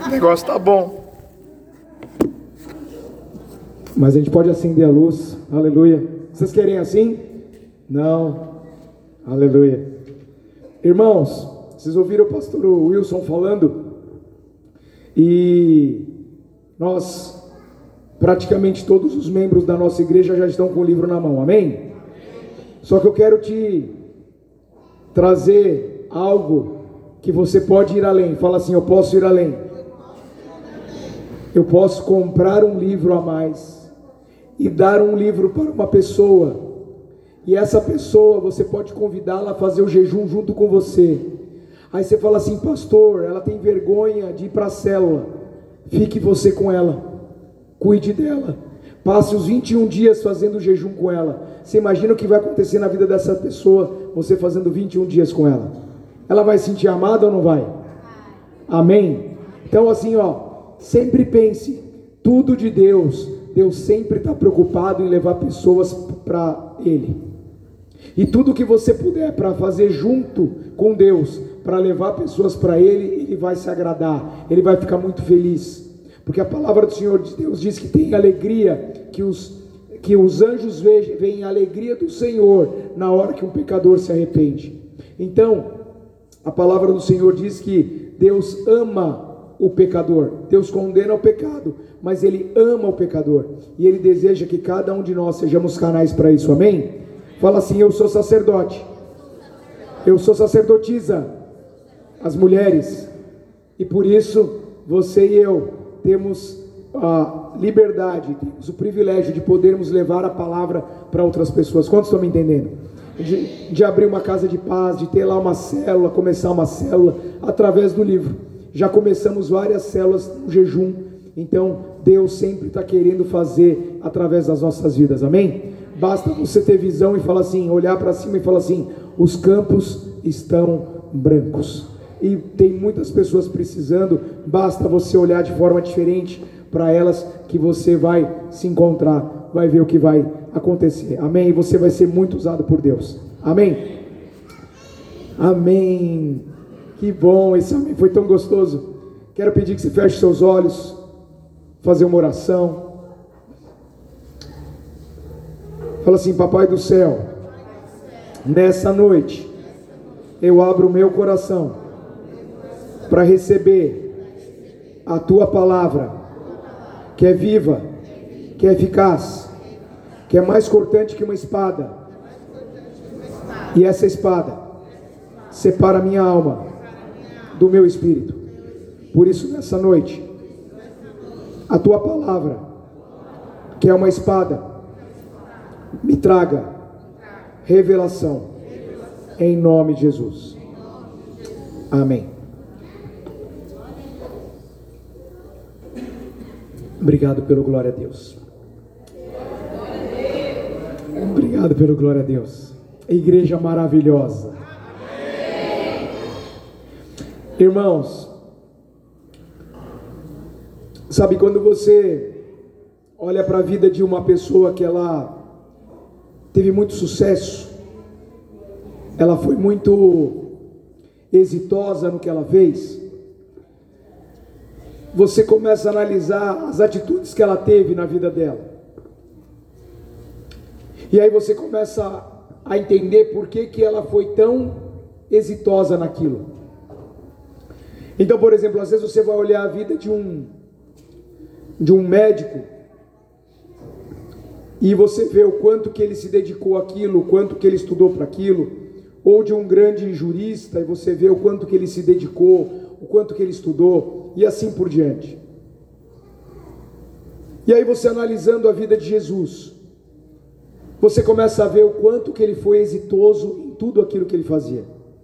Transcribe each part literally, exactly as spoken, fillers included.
O negócio tá bom. Mas a gente pode acender a luz. Aleluia. Vocês querem assim? Não. Aleluia. Irmãos, vocês ouviram o pastor Wilson falando? E nós, praticamente todos os membros da nossa igreja já estão com o livro na mão. Amém? Só que eu quero te trazer algo que você pode ir além. Fala assim: eu posso ir além. Eu posso comprar um livro a mais e dar um livro para uma pessoa, e essa pessoa você pode convidá-la a fazer o jejum junto com você. Aí você fala assim: pastor, ela tem vergonha de ir para a célula. Fique você com ela, cuide dela, passe os vinte e um dias fazendo o jejum com ela. Você imagina o que vai acontecer na vida dessa pessoa, você fazendo vinte e um dias com ela? Ela vai se sentir amada ou não vai? Amém? Então assim, ó, sempre pense, tudo de Deus, Deus sempre está preocupado em levar pessoas para Ele. E tudo que você puder para fazer junto com Deus, para levar pessoas para Ele, Ele vai se agradar, Ele vai ficar muito feliz. Porque a palavra do Senhor de Deus diz que tem alegria, que os, que os anjos veem a alegria do Senhor na hora que um pecador se arrepende. Então, a palavra do Senhor diz que Deus ama o pecador. Deus condena o pecado, mas Ele ama o pecador, e Ele deseja que cada um de nós sejamos canais para isso. Amém? Fala assim: eu sou sacerdote, eu sou sacerdotisa, as mulheres, e por isso você e eu temos a liberdade, temos o privilégio de podermos levar a palavra para outras pessoas. Quantos estão me entendendo? De, de abrir uma casa de paz, de ter lá uma célula, começar uma célula através do livro. Já começamos várias células no jejum. Então Deus sempre está querendo fazer através das nossas vidas. Amém? Basta você ter visão e falar assim, olhar para cima e falar assim: os campos estão brancos. E tem muitas pessoas precisando. Basta você olhar de forma diferente para elas, que você vai se encontrar, vai ver o que vai acontecer. Amém? E você vai ser muito usado por Deus. Amém? Amém. Que bom, esse amém foi tão gostoso. Quero pedir que você feche seus olhos, fazer uma oração. Fala assim: papai do céu, nessa noite eu abro o meu coração para receber a tua palavra, que é viva, que é eficaz, que é mais cortante que uma espada, e essa espada separa minha alma do meu espírito. Por isso, nessa noite, a tua palavra, que é uma espada, me traga revelação, em nome de Jesus. Amém. Obrigado pelo glória a Deus. Obrigado pelo glória a Deus. Igreja maravilhosa. Irmãos, sabe quando você olha para a vida de uma pessoa que ela teve muito sucesso, ela foi muito exitosa no que ela fez, você começa a analisar as atitudes que ela teve na vida dela, e aí você começa a entender por que que ela foi tão exitosa naquilo. Então, por exemplo, às vezes você vai olhar a vida de um de um médico e você vê o quanto que ele se dedicou àquilo, o quanto que ele estudou para aquilo, ou de um grande jurista e você vê o quanto que ele se dedicou, o quanto que ele estudou, e assim por diante. E aí você, analisando a vida de Jesus, você começa a ver o quanto que ele foi exitoso em tudo aquilo que ele fazia.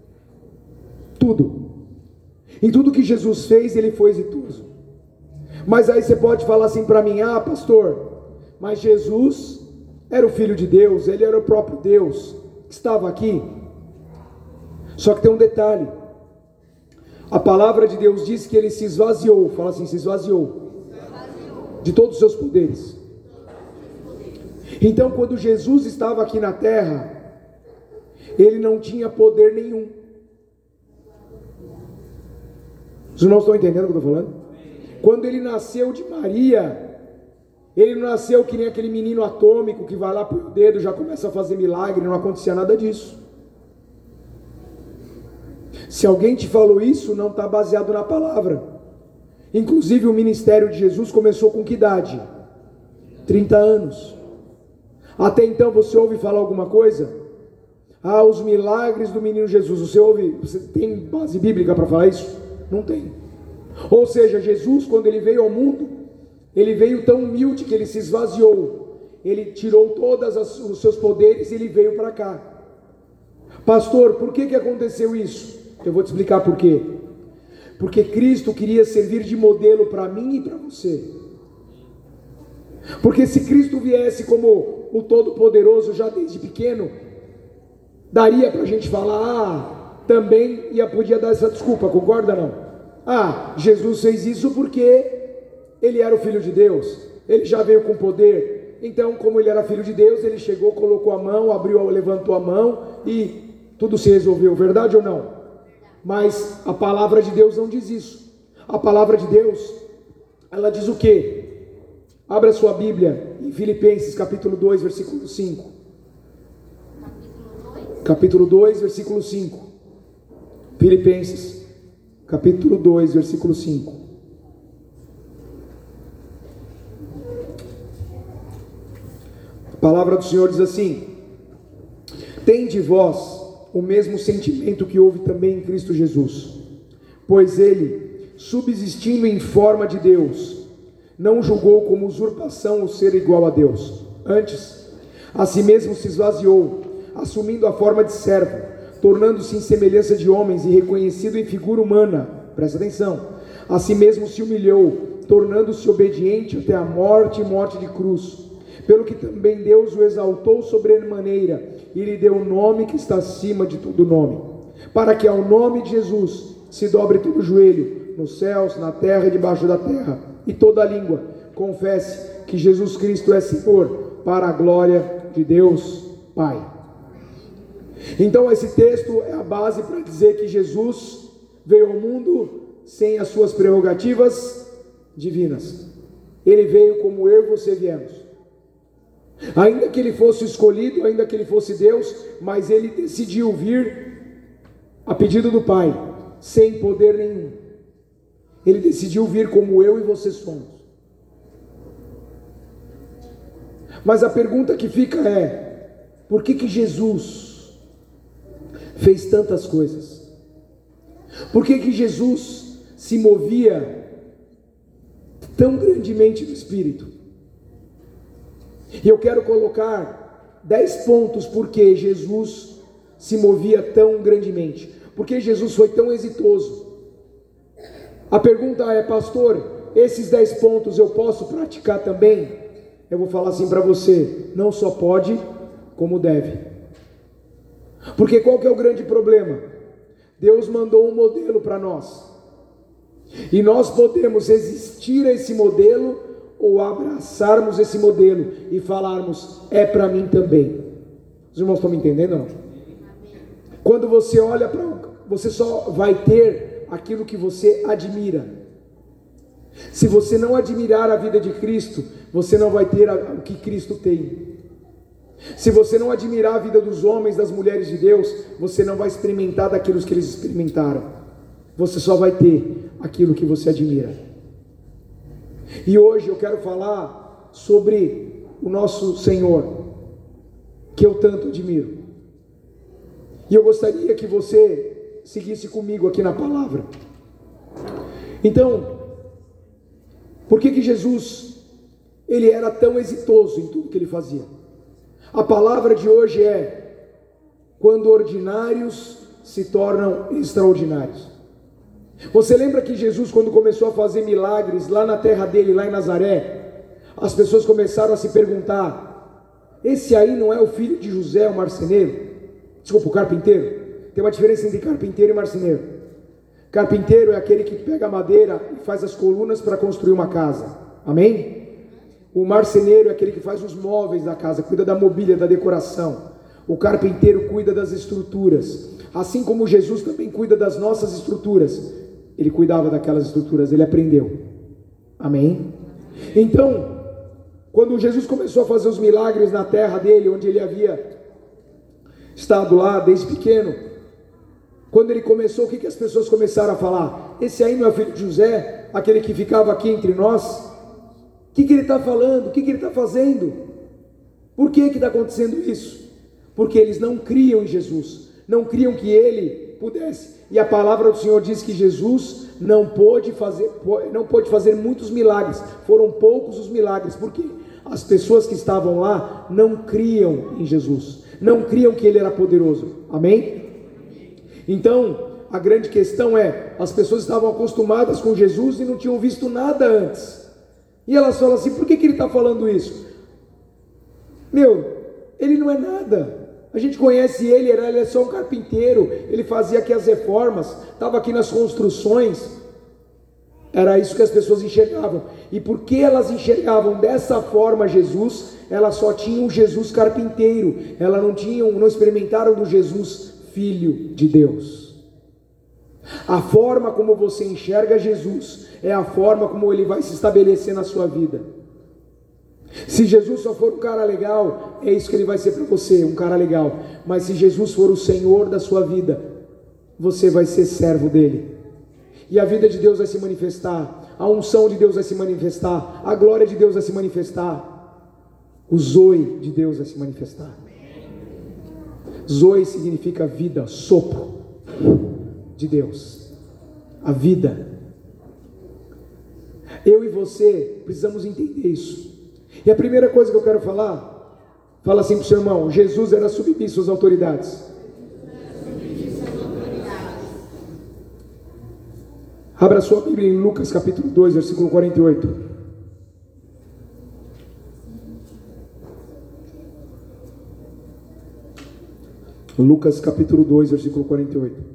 Tudo. Em tudo que Jesus fez, ele foi exitoso. Mas aí você pode falar assim para mim: ah, pastor, mas Jesus era o Filho de Deus, ele era o próprio Deus, estava aqui. Só que tem um detalhe: a palavra de Deus diz que ele se esvaziou. Fala assim: se esvaziou de todos os seus poderes. Então, quando Jesus estava aqui na terra, ele não tinha poder nenhum. Os irmãos estão entendendo o que eu estou falando? Quando ele nasceu de Maria, ele não nasceu que nem aquele menino atômico que vai lá pro dedo, já começa a fazer milagre, não acontecia nada disso. Se alguém te falou isso, não está baseado na palavra. Inclusive o ministério de Jesus começou com que idade? trinta anos. Até então você ouve falar alguma coisa? Ah, os milagres do menino Jesus. Você ouve? Você tem base bíblica para falar isso? Não tem. Ou seja, Jesus, quando ele veio ao mundo, ele veio tão humilde que ele se esvaziou. Ele tirou todos os seus poderes e ele veio para cá. Pastor, por que que aconteceu isso? Eu vou te explicar por quê. Porque Cristo queria servir de modelo para mim e para você. Porque se Cristo viesse como o Todo-Poderoso já desde pequeno, daria para a gente falar, ah, também ia, podia dar essa desculpa, concorda não? Ah, Jesus fez isso porque ele era o Filho de Deus, ele já veio com poder, então como ele era Filho de Deus, ele chegou, colocou a mão, abriu, levantou a mão e tudo se resolveu, verdade ou não? Mas a palavra de Deus não diz isso. A palavra de Deus, ela diz o quê? Abra sua Bíblia em Filipenses capítulo dois, versículo cinco. Capítulo dois, versículo cinco. Filipenses capítulo dois, versículo cinco. A palavra do Senhor diz assim: tende vós o mesmo sentimento que houve também em Cristo Jesus, pois ele, subsistindo em forma de Deus, não julgou como usurpação o ser igual a Deus. Antes, a si mesmo se esvaziou, assumindo a forma de servo, tornando-se em semelhança de homens e reconhecido em figura humana. Presta atenção. A si mesmo se humilhou, tornando-se obediente até a morte e morte de cruz. Pelo que também Deus o exaltou sobremaneira e lhe deu o nome que está acima de todo nome, para que ao nome de Jesus se dobre todo o joelho, nos céus, na terra e debaixo da terra, e toda língua confesse que Jesus Cristo é Senhor, para a glória de Deus Pai. Então esse texto é a base para dizer que Jesus veio ao mundo sem as suas prerrogativas divinas. Ele veio como eu e você viemos. Ainda que ele fosse escolhido, ainda que ele fosse Deus, mas ele decidiu vir a pedido do Pai, sem poder nenhum. Ele decidiu vir como eu e você somos. Mas a pergunta que fica é: por que que Jesus fez tantas coisas? Por que que Jesus se movia tão grandemente no Espírito? E eu quero colocar dez pontos porque Jesus se movia tão grandemente, porque Jesus foi tão exitoso. A pergunta é: pastor, esses dez pontos eu posso praticar também? Eu vou falar assim para você: não só pode, como deve. Porque qual que é o grande problema? Deus mandou um modelo para nós, e nós podemos resistir a esse modelo ou abraçarmos esse modelo e falarmos: é para mim também. Os irmãos estão me entendendo ou não? Quando você olha para, você só vai ter aquilo que você admira. Se você não admirar a vida de Cristo, você não vai ter o que Cristo tem. Se você não admirar a vida dos homens, das mulheres de Deus, você não vai experimentar daquilo que eles experimentaram. Você só vai ter aquilo que você admira. E hoje eu quero falar sobre o nosso Senhor, que eu tanto admiro. E eu gostaria que você seguisse comigo aqui na palavra. Então, por que que Jesus, ele era tão exitoso em tudo que ele fazia? A palavra de hoje é: quando ordinários se tornam extraordinários. Você lembra que Jesus, quando começou a fazer milagres lá na terra dele, lá em Nazaré, as pessoas começaram a se perguntar: esse aí não é o filho de José, o marceneiro? Desculpa, o carpinteiro. Tem uma diferença entre carpinteiro e marceneiro. Carpinteiro é aquele que pega a madeira e faz as colunas para construir uma casa. Amém? O marceneiro é aquele que faz os móveis da casa, cuida da mobília, da decoração. O carpinteiro cuida das estruturas. Assim como Jesus também cuida das nossas estruturas. Ele cuidava daquelas estruturas, ele aprendeu. Amém? Então, quando Jesus começou a fazer os milagres na terra dele, onde ele havia estado lá desde pequeno, quando ele começou, o que, que as pessoas começaram a falar? Esse aí não é o filho de José, aquele que ficava aqui entre nós? O que, que ele está falando? O que, que ele está fazendo? Por que que está acontecendo isso? Porque eles não criam em Jesus, não criam que ele pudesse. E a palavra do Senhor diz que Jesus não pôde fazer, não pôde fazer muitos milagres, foram poucos os milagres, porque as pessoas que estavam lá não criam em Jesus, não criam que ele era poderoso. Amém? Então, a grande questão é, as pessoas estavam acostumadas com Jesus e não tinham visto nada antes, e elas falam assim, por que que ele está falando isso? Meu, ele não é nada, a gente conhece ele, ele é só um carpinteiro, ele fazia aqui as reformas, estava aqui nas construções. Era isso que as pessoas enxergavam. E porque elas enxergavam dessa forma Jesus, elas só tinham Jesus carpinteiro, elas não tinham, não experimentaram do Jesus Filho de Deus. A forma como você enxerga Jesus é a forma como ele vai se estabelecer na sua vida. Se Jesus só for um cara legal, é isso que ele vai ser para você, um cara legal. Mas se Jesus for o Senhor da sua vida, você vai ser servo dele. E a vida de Deus vai se manifestar, a unção de Deus vai se manifestar, a glória de Deus vai se manifestar, o Zoe de Deus vai se manifestar. Zoe significa vida, sopro de Deus, a vida. Eu e você precisamos entender isso. E a primeira coisa que eu quero falar, fala assim para o seu irmão, Jesus era submisso às autoridades. Abra sua Bíblia em Lucas capítulo dois, versículo quarenta e oito. Lucas capítulo dois, versículo quarenta e oito.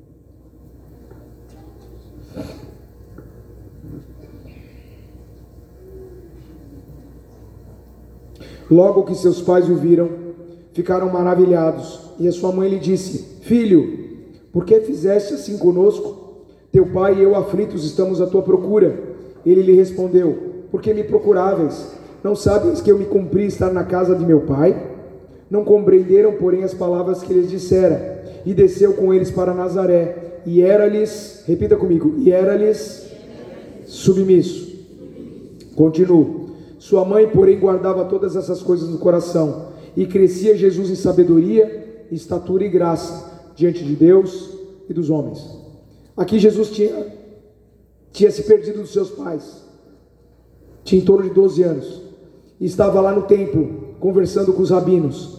Logo que seus pais o viram, ficaram maravilhados, e a sua mãe lhe disse, filho, por que fizeste assim conosco? Teu pai e eu aflitos estamos à tua procura. Ele lhe respondeu, por que me procuráveis? Não sabes que eu me cumpri estar na casa de meu pai? Não compreenderam, porém, as palavras que lhes dissera, e desceu com eles para Nazaré, e era-lhes, repita comigo, e era-lhes submisso. Continuo. Sua mãe, porém, guardava todas essas coisas no coração, e crescia Jesus em sabedoria, estatura e graça, diante de Deus e dos homens. Aqui Jesus tinha, tinha se perdido dos seus pais, tinha em torno de doze anos, e estava lá no templo, conversando com os rabinos,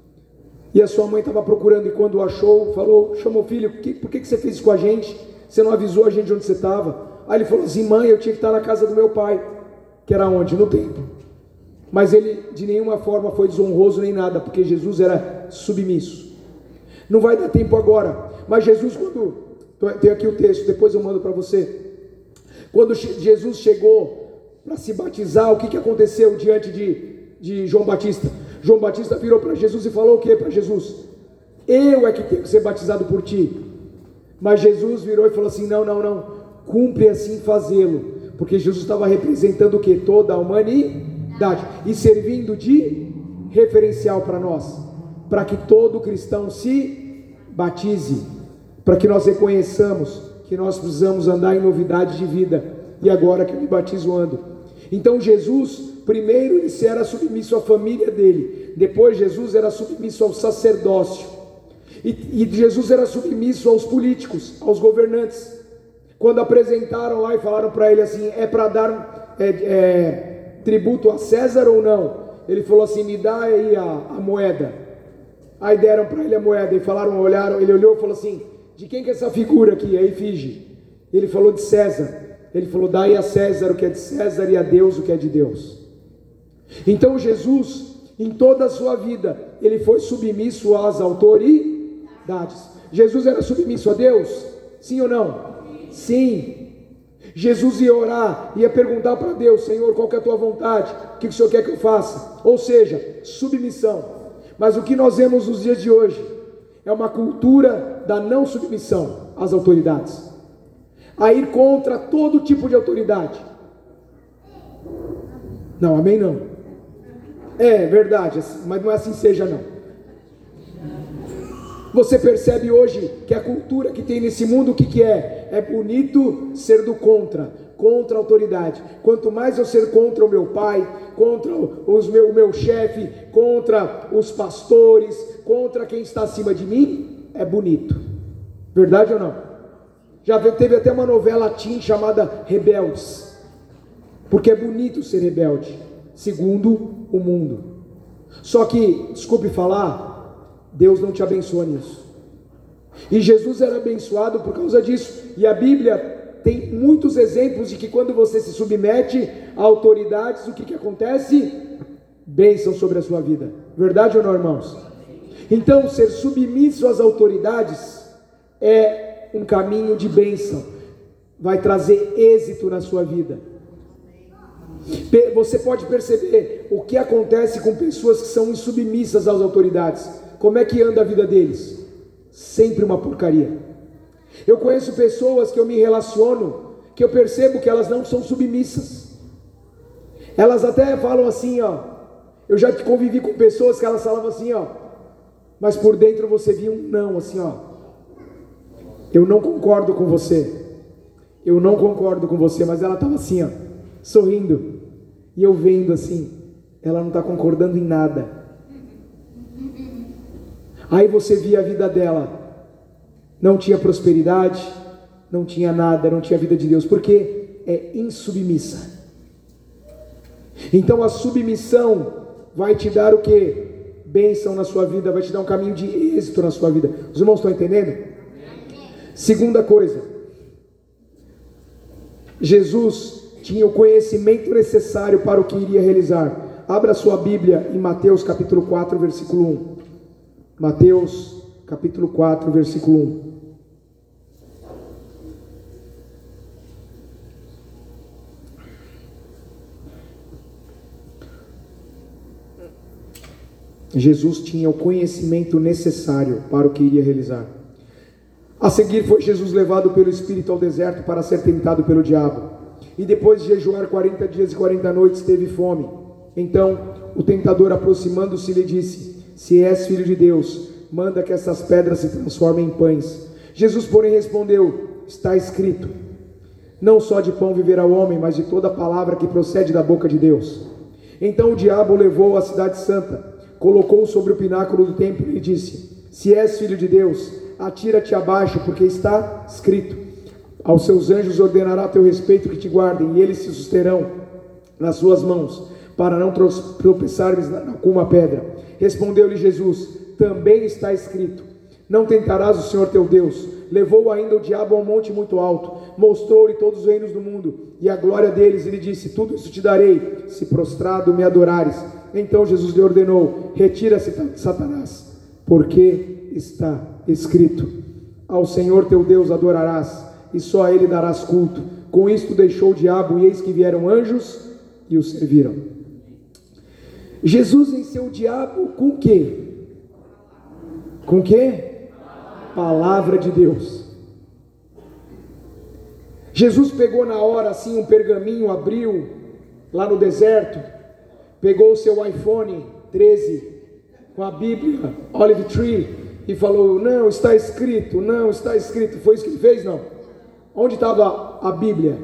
e a sua mãe estava procurando, e quando o achou, falou, chamou o filho, por que, por que você fez isso com a gente? Você não avisou a gente onde você estava? Aí ele falou assim, mãe, eu tinha que estar na casa do meu pai, que era onde? No templo. Mas ele de nenhuma forma foi desonroso nem nada, porque Jesus era submisso. Não vai dar tempo agora, mas Jesus, quando, tem aqui o texto, depois eu mando para você, quando Jesus chegou para se batizar, o que, que aconteceu diante de, de João Batista? João Batista virou para Jesus e falou o que para Jesus? Eu é que tenho que ser batizado por ti. Mas Jesus virou e falou assim, não, não, não, cumpre assim fazê-lo, porque Jesus estava representando o que? Toda a humanidade, e servindo de referencial para nós, para que todo cristão se batize, para que nós reconheçamos que nós precisamos andar em novidade de vida, e agora que eu me batizo ando. Então Jesus, primeiro ele era submisso à família dele, depois Jesus era submisso ao sacerdócio, e, e Jesus era submisso aos políticos, aos governantes. Quando apresentaram lá e falaram para ele assim, é para dar é, é, tributo a César ou não? Ele falou assim, me dá aí a, a moeda. Aí deram para ele a moeda e falaram, olharam, ele olhou e falou assim, de quem que é essa figura aqui, a efígie? Ele falou de César. Ele falou, dai a César o que é de César e a Deus o que é de Deus. Então Jesus, em toda a sua vida, ele foi submisso às autoridades. Jesus era submisso a Deus? Sim ou não? Sim. Jesus ia orar, ia perguntar para Deus, Senhor, qual que é a tua vontade? O que o Senhor quer que eu faça? Ou seja, submissão. Mas o que nós vemos nos dias de hoje é uma cultura da não submissão às autoridades, a ir contra todo tipo de autoridade. Não, amém não. É verdade, mas não é assim seja não. Você percebe hoje que a cultura que tem nesse mundo, o que, que é? É bonito ser do contra, contra a autoridade. Quanto mais eu ser contra o meu pai, contra os meu, o meu chefe, contra os pastores, contra quem está acima de mim, é bonito. Verdade ou não? Já teve até uma novela teen chamada Rebeldes, porque é bonito ser rebelde, segundo o mundo. Só que, desculpe falar, Deus não te abençoa nisso. E Jesus era abençoado por causa disso. E a Bíblia tem muitos exemplos de que quando você se submete a autoridades, o que, que acontece? Bênção sobre a sua vida. Verdade ou não, irmãos? Então, ser submisso às autoridades é um caminho de bênção. Vai trazer êxito na sua vida. Você pode perceber o que acontece com pessoas que são insubmissas às autoridades. Como é que anda a vida deles? Sempre uma porcaria. Eu conheço pessoas que eu me relaciono, que eu percebo que elas não são submissas. Elas até falam assim, ó. Eu já convivi com pessoas que elas falavam assim, ó. Mas por dentro você via um não, assim, ó. Eu não concordo com você. Eu não concordo com você, mas ela estava assim, ó, sorrindo. E eu vendo assim, ela não está concordando em nada. Aí você via a vida dela, não tinha prosperidade, não tinha nada, não tinha vida de Deus, porque é insubmissa. Então a submissão vai te dar o que? Bênção na sua vida, vai te dar um caminho de êxito na sua vida. Os irmãos estão entendendo? Segunda coisa, Jesus tinha o conhecimento necessário para o que iria realizar. Abra sua Bíblia em Mateus capítulo quatro, versículo um. Mateus capítulo quatro, versículo um. Jesus tinha o conhecimento necessário para o que iria realizar. A seguir foi Jesus levado pelo Espírito ao deserto para ser tentado pelo diabo. E depois de jejuar quarenta dias e quarenta noites, teve fome. Então o tentador, aproximando-se, lhe disse: se és filho de Deus, manda que essas pedras se transformem em pães. Jesus, porém, respondeu: está escrito, não só de pão viverá o homem, mas de toda palavra que procede da boca de Deus. Então o diabo o levou à cidade santa, colocou-o sobre o pináculo do templo e disse: se és filho de Deus, atira-te abaixo, porque está escrito, aos seus anjos ordenará a teu respeito que te guardem, e eles se susterão nas suas mãos, para não tropeçares com uma pedra. Respondeu-lhe Jesus: também está escrito, não tentarás o Senhor teu Deus. Levou ainda o diabo a um monte muito alto, mostrou-lhe todos os reinos do mundo e a glória deles, e lhe disse: tudo isso te darei, se prostrado me adorares. Então Jesus lhe ordenou: retira-se, Satanás, porque está escrito, ao Senhor teu Deus adorarás, e só a ele darás culto. Com isto deixou o diabo, e eis que vieram anjos e o serviram. Jesus venceu o diabo com o quê? Com o quê? Palavra de Deus. Jesus pegou na hora assim um pergaminho, abriu lá no deserto, pegou o seu iPhone treze com a Bíblia, Olive Tree, e falou: não, está escrito, não, está escrito. Foi isso que ele fez? Não. Onde estava a Bíblia?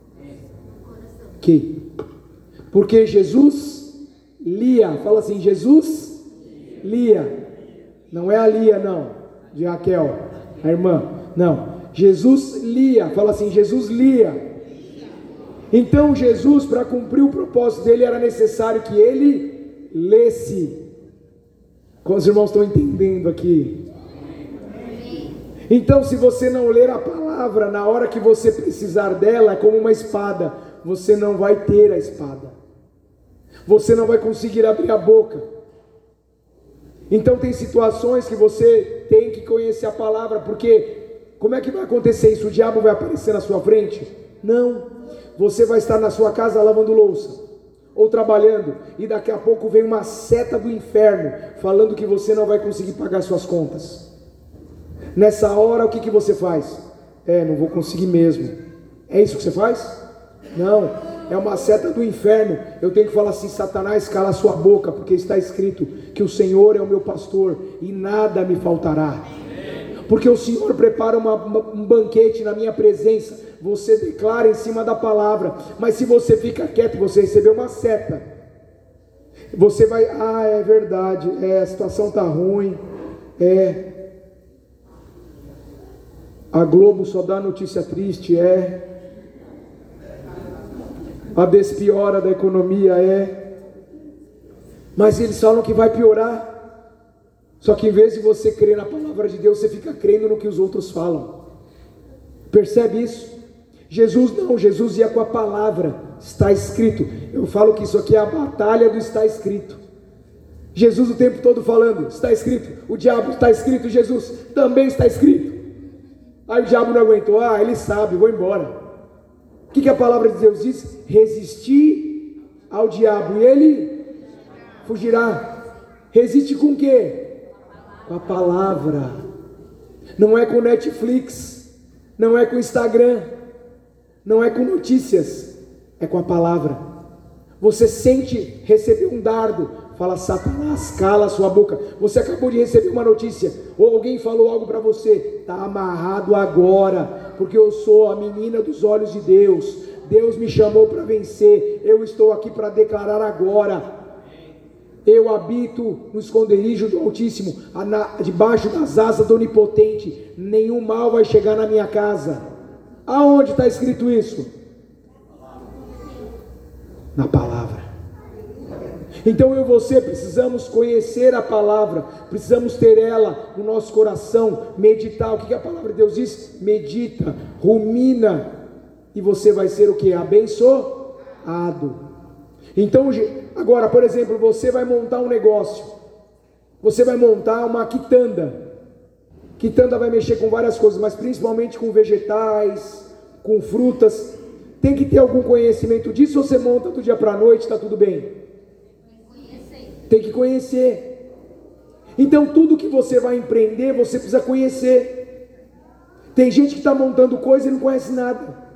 Aqui. Porque Jesus lia, fala assim, Jesus lia. Não é a Lia, não, de Raquel, a irmã, não. Jesus lia, fala assim, Jesus lia. Então Jesus, para cumprir o propósito dele, era necessário que ele lesse. Como os irmãos estão entendendo aqui? Então, se você não ler a palavra na hora que você precisar dela, é como uma espada, você não vai ter a espada, você não vai conseguir abrir a boca. Então tem situações que você tem que conhecer a palavra, porque como é que vai acontecer isso? O diabo vai aparecer na sua frente? Não, você vai estar na sua casa lavando louça, ou trabalhando, e daqui a pouco vem uma seta do inferno, falando que você não vai conseguir pagar suas contas. Nessa hora o que, que você faz? É, não vou conseguir mesmo. É isso que você faz? Não, é uma seta do inferno, eu tenho que falar assim: Satanás, cala a sua boca, porque está escrito que o Senhor é o meu pastor e nada me faltará. Porque o Senhor prepara uma, uma, um banquete na minha presença. Você declara em cima da palavra, mas se você fica quieto, você recebeu uma seta, você vai, ah, é verdade, é, a situação está ruim, é, a Globo só dá notícia triste, é, a despiora da economia, é, mas eles falam que vai piorar. Só que em vez de você crer na palavra de Deus, você fica crendo no que os outros falam. Percebe isso? Jesus não, Jesus ia com a palavra, está escrito. Eu falo que isso aqui é a batalha do está escrito. Jesus o tempo todo falando, está escrito. O diabo, está escrito. Jesus, também está escrito. Aí o diabo não aguentou, ah, ele sabe, vou embora. O que, que a palavra de Deus diz? Resistir ao diabo e ele fugirá. Resiste com o quê? Com a palavra. Não é com Netflix, não é com Instagram, não é com notícias, é com a palavra. Você sente receber um dardo, fala: Satanás, cala a sua boca. Você acabou de receber uma notícia, ou alguém falou algo para você, está amarrado agora, porque eu sou a menina dos olhos de Deus. Deus me chamou para vencer, eu estou aqui para declarar agora. Eu habito no esconderijo do Altíssimo, debaixo das asas do Onipotente. Nenhum mal vai chegar na minha casa. Aonde está escrito isso? Na palavra. Então eu e você precisamos conhecer a palavra, precisamos ter ela no nosso coração, meditar. O que a palavra de Deus diz? Medita, rumina, e você vai ser o que? Abençoado. Então, agora, por exemplo, você vai montar um negócio, você vai montar uma quitanda. Quitanda vai mexer com várias coisas, mas principalmente com vegetais, com frutas. Tem que ter algum conhecimento disso, ou você monta do dia para a noite, está tudo bem? Tem que conhecer. Então tudo que você vai empreender, você precisa conhecer. Tem gente que está montando coisa e não conhece nada,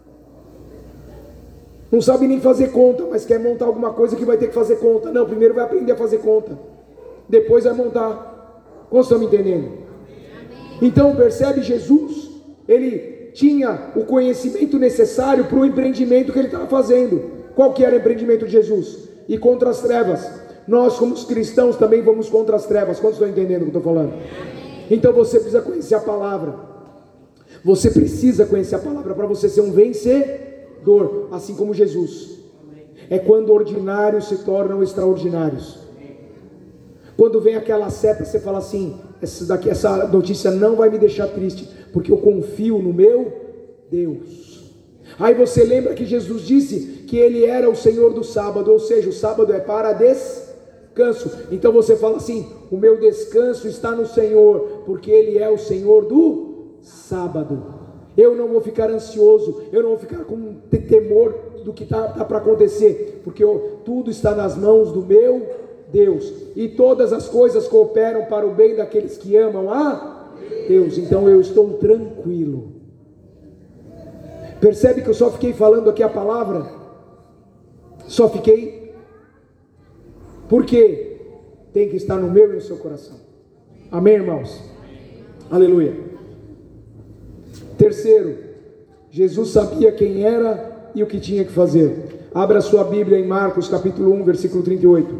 não sabe nem fazer conta, mas quer montar alguma coisa que vai ter que fazer conta. Não, primeiro vai aprender a fazer conta, depois vai montar. Como estão me entendendo? Então percebe, Jesus, ele tinha o conhecimento necessário para o empreendimento que ele estava fazendo. Qual que era o empreendimento de Jesus? Ir contra as trevas. Nós como cristãos também vamos contra as trevas. Quantos estão entendendo o que eu estou falando? Então você precisa conhecer a palavra. Você precisa conhecer a palavra para você ser um vencedor, assim como Jesus. É quando ordinários se tornam extraordinários. Quando vem aquela seta, você fala assim: essa, daqui, essa notícia não vai me deixar triste, porque eu confio no meu Deus. Aí você lembra que Jesus disse que Ele era o Senhor do sábado, ou seja, o sábado é para descanso. Então você fala assim: o meu descanso está no Senhor, porque Ele é o Senhor do sábado. Eu não vou ficar ansioso, eu não vou ficar com temor do que está tá para acontecer, porque eu, tudo está nas mãos do meu Deus, e todas as coisas cooperam para o bem daqueles que amam a Deus. Então eu estou tranquilo. Percebe que eu só fiquei falando aqui a palavra? Só fiquei. Por quê? Tem que estar no meu e no seu coração. Amém, irmãos? Aleluia. Terceiro, Jesus sabia quem era e o que tinha que fazer. Abra sua Bíblia em Marcos capítulo um, versículo trinta e oito.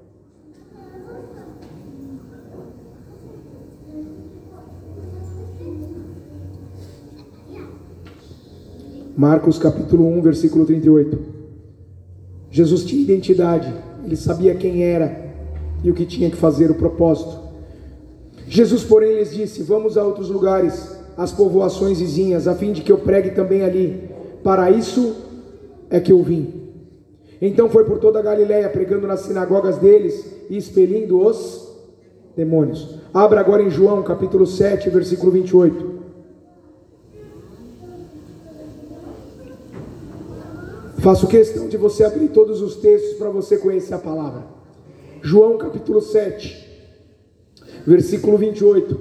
Marcos capítulo um, versículo trinta e oito. Jesus tinha identidade, ele sabia quem era e o que tinha que fazer, o propósito. Jesus, porém, lhes disse: vamos a outros lugares, às povoações vizinhas, a fim de que eu pregue também ali. Para isso é que eu vim. Então foi por toda a Galiléia, pregando nas sinagogas deles e expelindo os demônios. Abra agora em João capítulo sete, versículo vinte e oito. Faço questão de você abrir todos os textos para você conhecer a palavra. João capítulo sete, versículo vinte e oito.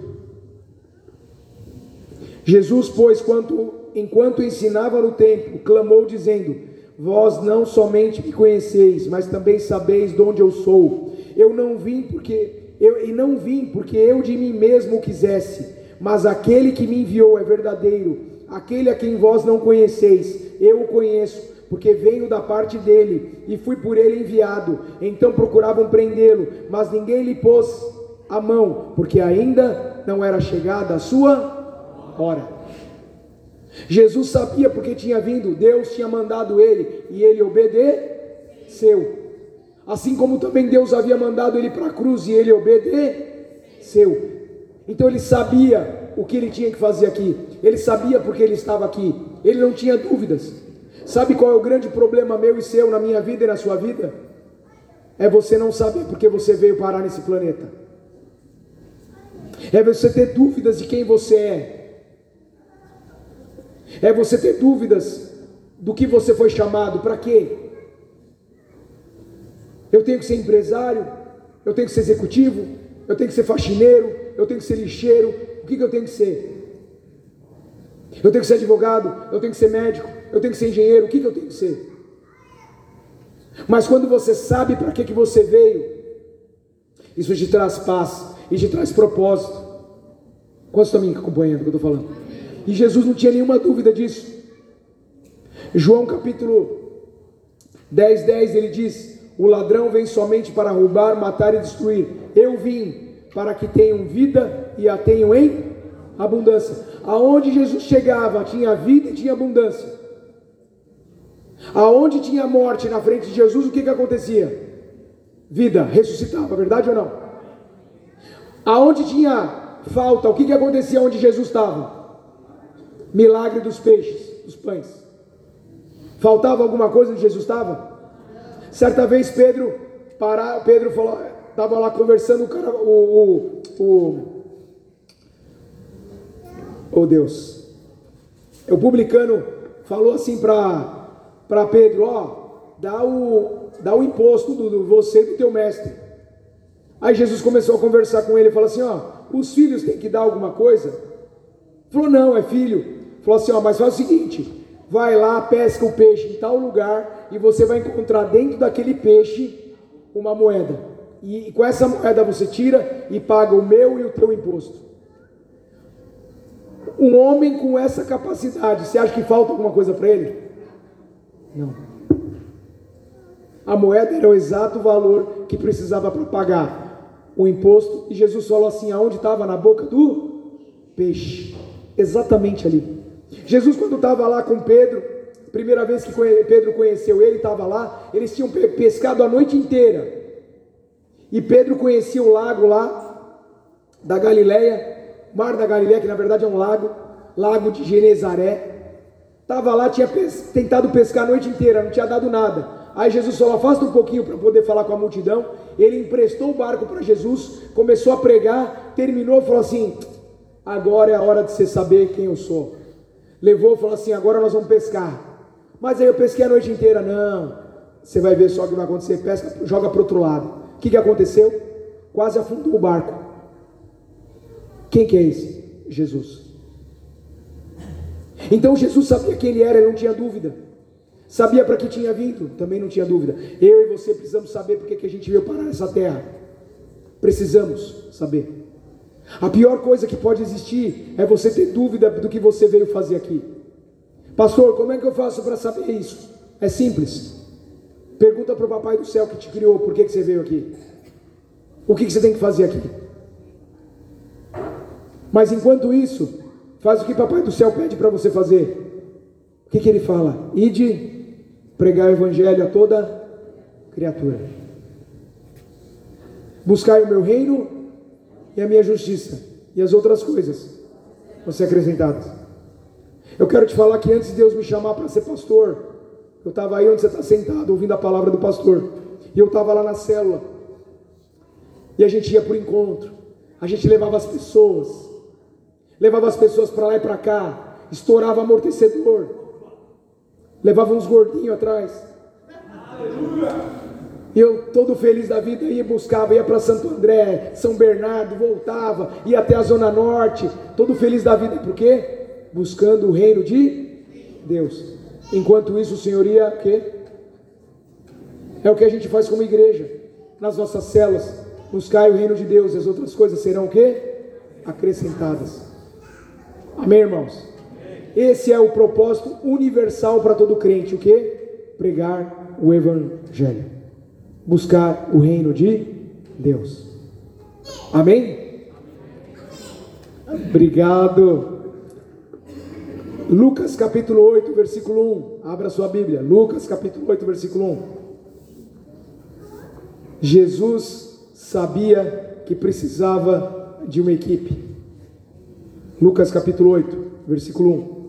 Jesus, pois, quanto, enquanto ensinava no templo, clamou dizendo: vós não somente me conheceis, mas também sabeis de onde eu sou. Eu não vim porque eu e não vim porque eu de mim mesmo o quisesse, mas aquele que me enviou é verdadeiro, aquele a quem vós não conheceis, eu o conheço, porque venho da parte dele e fui por ele enviado. Então procuravam prendê-lo, mas ninguém lhe pôs a mão, porque ainda não era chegada a sua hora. Jesus sabia porque tinha vindo, Deus tinha mandado ele, e ele obedeceu. Assim como também Deus havia mandado ele para a cruz, e ele obedeceu. Então ele sabia o que ele tinha que fazer aqui, ele sabia porque ele estava aqui, ele não tinha dúvidas. Sabe qual é o grande problema meu e seu na minha vida e na sua vida? É você não saber porque você veio parar nesse planeta. É você ter dúvidas de quem você é. É você ter dúvidas do que você foi chamado, para quê? Eu tenho que ser empresário, eu tenho que ser executivo, eu tenho que ser faxineiro, eu tenho que ser lixeiro. O que, que eu tenho que ser? Eu tenho que ser advogado, eu tenho que ser médico, eu tenho que ser engenheiro. O que, que eu tenho que ser? Mas quando você sabe para que, que você veio, isso te traz paz e te traz propósito. Quantos estão me acompanhando o que eu estou falando? E Jesus não tinha nenhuma dúvida disso. João capítulo dez, dez, ele diz: o ladrão vem somente para roubar, matar e destruir. Eu vim para que tenham vida e a tenham em abundância. Aonde Jesus chegava tinha vida e tinha abundância. Aonde tinha morte na frente de Jesus, o que que acontecia? Vida, ressuscitava, verdade ou não? Aonde tinha falta, o que que acontecia onde Jesus estava? Milagre dos peixes, dos pães. Faltava alguma coisa onde Jesus estava? Certa vez Pedro, para, Pedro falou, estava lá conversando, o cara, o, o, o, oh Deus, o publicano falou assim para para Pedro: ó, dá o, dá o imposto do, do você e do teu mestre. Aí Jesus começou a conversar com ele e falou assim: ó, os filhos têm que dar alguma coisa? Falou: não, é filho. Falou assim: ó, mas faz o seguinte, vai lá, pesca o peixe em tal lugar, e você vai encontrar dentro daquele peixe uma moeda, e, e com essa moeda você tira e paga o meu e o teu imposto. Um homem com essa capacidade, você acha que falta alguma coisa para ele? Não. A moeda era o exato valor que precisava para pagar o imposto, e Jesus falou assim: aonde estava? Na boca do peixe, exatamente ali. Jesus, quando estava lá com Pedro, primeira vez que Pedro conheceu ele, estava lá, eles tinham pescado a noite inteira, e Pedro conhecia o lago lá da Galileia, mar da Galileia, que na verdade é um lago, lago de Genezaré. Estava lá, tinha pes- tentado pescar a noite inteira, não tinha dado nada. Aí Jesus falou: afasta um pouquinho para poder falar com a multidão. Ele emprestou o barco para Jesus, começou a pregar, terminou, falou assim: agora é a hora de você saber quem eu sou. Levou, falou assim: agora nós vamos pescar. Mas aí eu pesquei a noite inteira. Não, você vai ver só o que vai acontecer. Pesca, joga para o outro lado. O que, que aconteceu? Quase afundou o barco. Quem que é esse? Jesus. Então Jesus sabia quem ele era, ele não tinha dúvida. Sabia para que tinha vindo, também não tinha dúvida. Eu e você precisamos saber porque que a gente veio parar nessa terra. Precisamos saber. A pior coisa que pode existir é você ter dúvida do que você veio fazer aqui. Pastor, como é que eu faço para saber isso? É simples. Pergunta para o papai do céu que te criou, por que, que você veio aqui? O que, que você tem que fazer aqui? Mas enquanto isso, faz o que o papai do céu pede para você fazer. O que, que ele fala? Ide pregar o evangelho a toda criatura. Buscai o meu reino e a minha justiça, e as outras coisas vão ser acrescentadas. Eu quero te falar que antes de Deus me chamar para ser pastor, eu estava aí onde você está sentado, ouvindo a palavra do pastor, e eu estava lá na célula, e a gente ia para o encontro, a gente levava as pessoas, levava as pessoas para lá e para cá, estourava amortecedor, levava uns gordinhos atrás, aleluia! E eu, todo feliz da vida, ia buscava, ia para Santo André, São Bernardo, voltava, ia até a Zona Norte, todo feliz da vida, por quê? Buscando o reino de Deus. Enquanto isso, o Senhor ia o quê? É o que a gente faz como igreja, nas nossas celas. Nos cai o reino de Deus e as outras coisas serão o quê? Acrescentadas. Amém, irmãos? Esse é o propósito universal para todo crente. O quê? Pregar o evangelho. Buscar o reino de Deus. Amém? Obrigado. Lucas capítulo oito, versículo um. Abra sua Bíblia. Lucas capítulo oito, versículo um. Jesus sabia que precisava de uma equipe. Lucas capítulo oito, versículo um.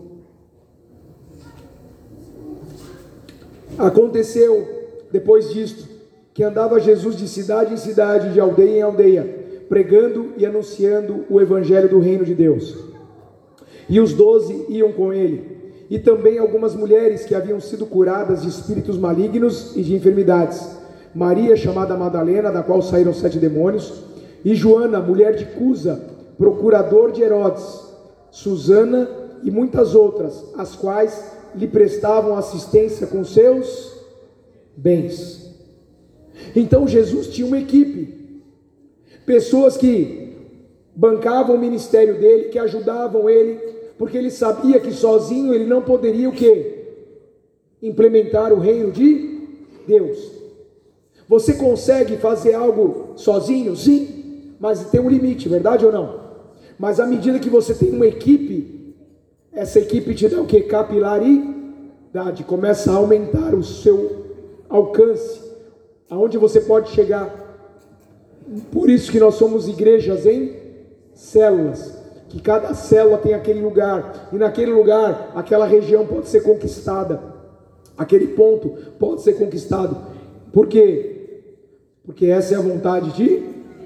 Aconteceu, depois disto, que andava Jesus de cidade em cidade, de aldeia em aldeia, pregando e anunciando o evangelho do reino de Deus. E os doze iam com ele, e também algumas mulheres que haviam sido curadas de espíritos malignos e de enfermidades. Maria, chamada Madalena, da qual saíram sete demônios, e Joana, mulher de Cusa, procurador de Herodes, Susana e muitas outras, as quais lhe prestavam assistência com seus bens. Então Jesus tinha uma equipe, pessoas que bancavam o ministério dele, que ajudavam ele, porque ele sabia que sozinho ele não poderia o quê? Implementar o reino de Deus. Você consegue fazer algo sozinho? Sim, mas tem um limite, verdade ou não? Mas à medida que você tem uma equipe, essa equipe te dá o que? Capilaridade, começa a aumentar o seu alcance, aonde você pode chegar. Por isso que nós somos igrejas em células, que cada célula tem aquele lugar, e naquele lugar, aquela região pode ser conquistada, aquele ponto pode ser conquistado. Por quê? Porque essa é a vontade de...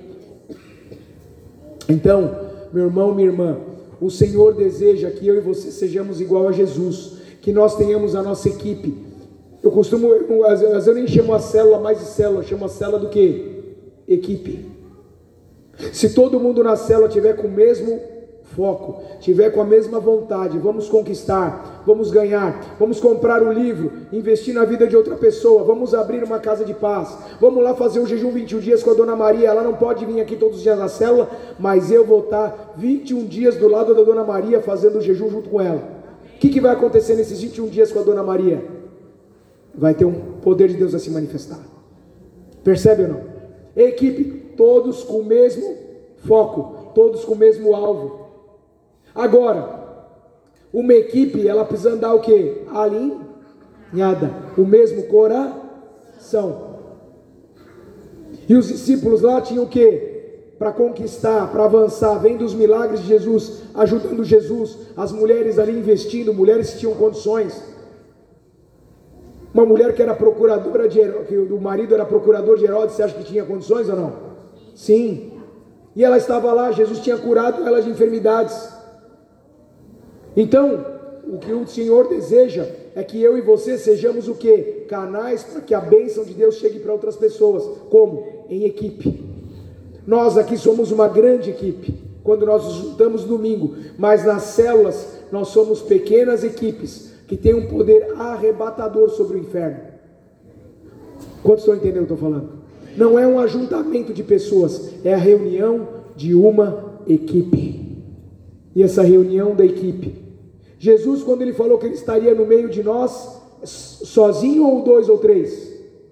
Então, meu irmão, minha irmã, o Senhor deseja que eu e você sejamos igual a Jesus, que nós tenhamos a nossa equipe. Eu costumo, às vezes eu nem chamo a célula mais de célula, eu chamo a célula do quê? Equipe. Se todo mundo na célula tiver com o mesmo foco, tiver com a mesma vontade, vamos conquistar, vamos ganhar, vamos comprar um livro, investir na vida de outra pessoa, vamos abrir uma casa de paz, vamos lá fazer o jejum vinte e um dias com a Dona Maria. Ela não pode vir aqui todos os dias na célula, mas eu vou estar vinte e um dias do lado da Dona Maria fazendo o jejum junto com ela. O que, que vai acontecer nesses vinte e um dias com a Dona Maria? Vai ter um poder de Deus a se manifestar. Percebe ou não? Equipe, todos com o mesmo foco, todos com o mesmo alvo. Agora, uma equipe, ela precisa andar o quê? Alinhada, o mesmo coração. E os discípulos lá tinham o quê? Para conquistar, para avançar, vendo os milagres de Jesus, ajudando Jesus, as mulheres ali investindo, mulheres que tinham condições. Uma mulher que era procuradora de Herodes, que o marido era procurador de Herodes, você acha que tinha condições ou não? Sim. E ela estava lá, Jesus tinha curado ela de enfermidades. Então, o que o Senhor deseja é que eu e você sejamos o quê? Canais para que a bênção de Deus chegue para outras pessoas. Como? Em equipe. Nós aqui somos uma grande equipe, quando nós nos juntamos domingo, mas nas células nós somos pequenas equipes, que têm um poder arrebatador sobre o inferno. Quantos estão entendendo o que eu estou falando? Não é um ajuntamento de pessoas, é a reunião de uma equipe. E essa reunião da equipe, Jesus, quando ele falou que ele estaria no meio de nós, sozinho ou dois ou três?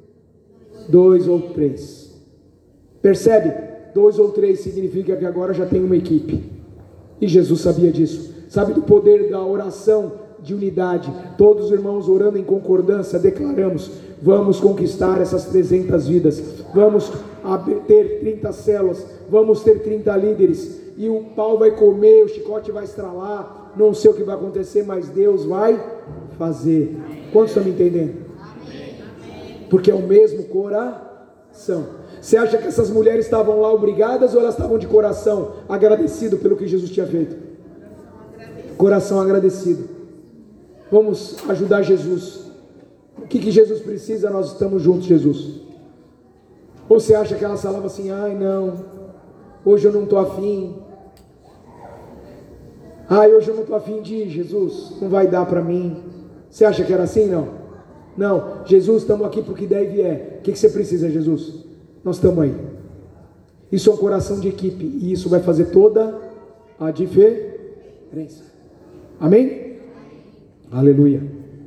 Dois ou três. Percebe? Dois ou três significa que agora já tem uma equipe. E Jesus sabia disso. Sabe do poder da oração de unidade? Todos os irmãos orando em concordância, declaramos: vamos conquistar essas trezentas vidas. Vamos ter trinta células. Vamos ter trinta líderes. E o pau vai comer, o chicote vai estralar. Não sei o que vai acontecer, mas Deus vai fazer. Quantos estão me entendendo? Porque é o mesmo coração. Você acha que essas mulheres estavam lá obrigadas ou elas estavam de coração agradecido pelo que Jesus tinha feito? Coração agradecido. Vamos ajudar Jesus. O que, que Jesus precisa? Nós estamos juntos, Jesus. Ou você acha que elas falavam assim: ai não, hoje eu não estou afim. Ai, hoje eu não estou afim de ir, Jesus, não vai dar para mim. Você acha que era assim? Não. Não, Jesus, estamos aqui porque daí vier. O que, que você precisa, Jesus? Nós estamos aí. Isso é um coração de equipe, e isso vai fazer toda a diferença. Amém? Aleluia.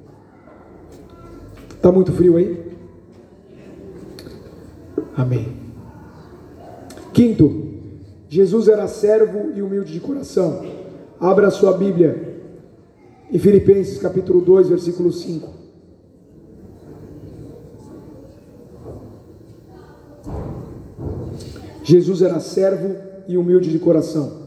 Está muito frio aí? Amém. Quinto, Jesus era servo e humilde de coração. Abra a sua Bíblia em Filipenses capítulo dois, versículo cinco. Jesus era servo e humilde de coração.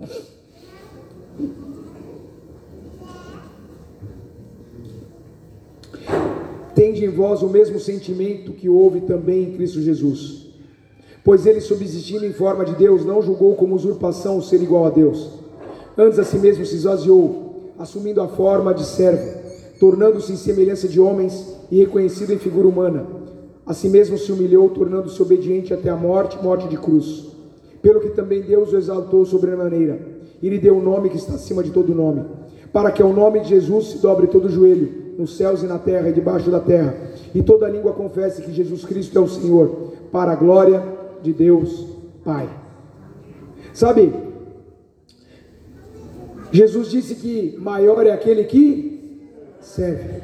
Tende em vós o mesmo sentimento que houve também em Cristo Jesus. Pois ele, subsistindo em forma de Deus, não julgou como usurpação o ser igual a Deus. Antes a si mesmo se esvaziou, assumindo a forma de servo, tornando-se em semelhança de homens e reconhecido em figura humana. A si mesmo se humilhou, tornando-se obediente até a morte, morte de cruz. Pelo que também Deus o exaltou sobremaneira, e lhe deu o nome que está acima de todo nome, para que ao nome de Jesus se dobre todo o joelho, nos céus e na terra e debaixo da terra, e toda língua confesse que Jesus Cristo é o Senhor, para a glória de Deus Pai. Sabe, Jesus disse que maior é aquele que serve.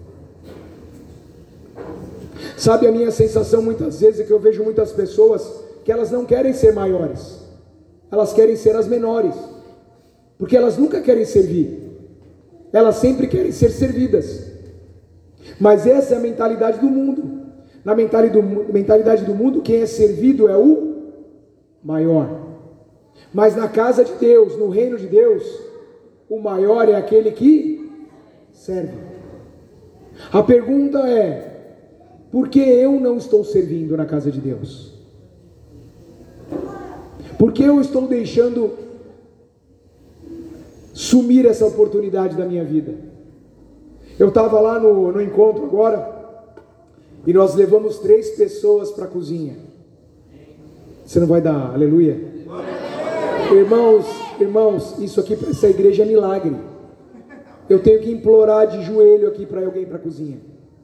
Sabe, a minha sensação muitas vezes é que eu vejo muitas pessoas que elas não querem ser maiores, elas querem ser as menores, porque elas nunca querem servir, elas sempre querem ser servidas. Mas essa é a mentalidade do mundo. Na mentalidade do mundo, quem é servido é o maior. Mas na casa de Deus, no reino de Deus, o maior é aquele que serve. A pergunta é: por que eu não estou servindo na casa de Deus? Por que eu estou deixando sumir essa oportunidade da minha vida? Eu estava lá no, no encontro agora, e nós levamos três pessoas para a cozinha. Você não vai dar aleluia? Irmãos, irmãos, isso aqui para essa igreja é milagre. Eu tenho que implorar de joelho aqui para alguém para a cozinha.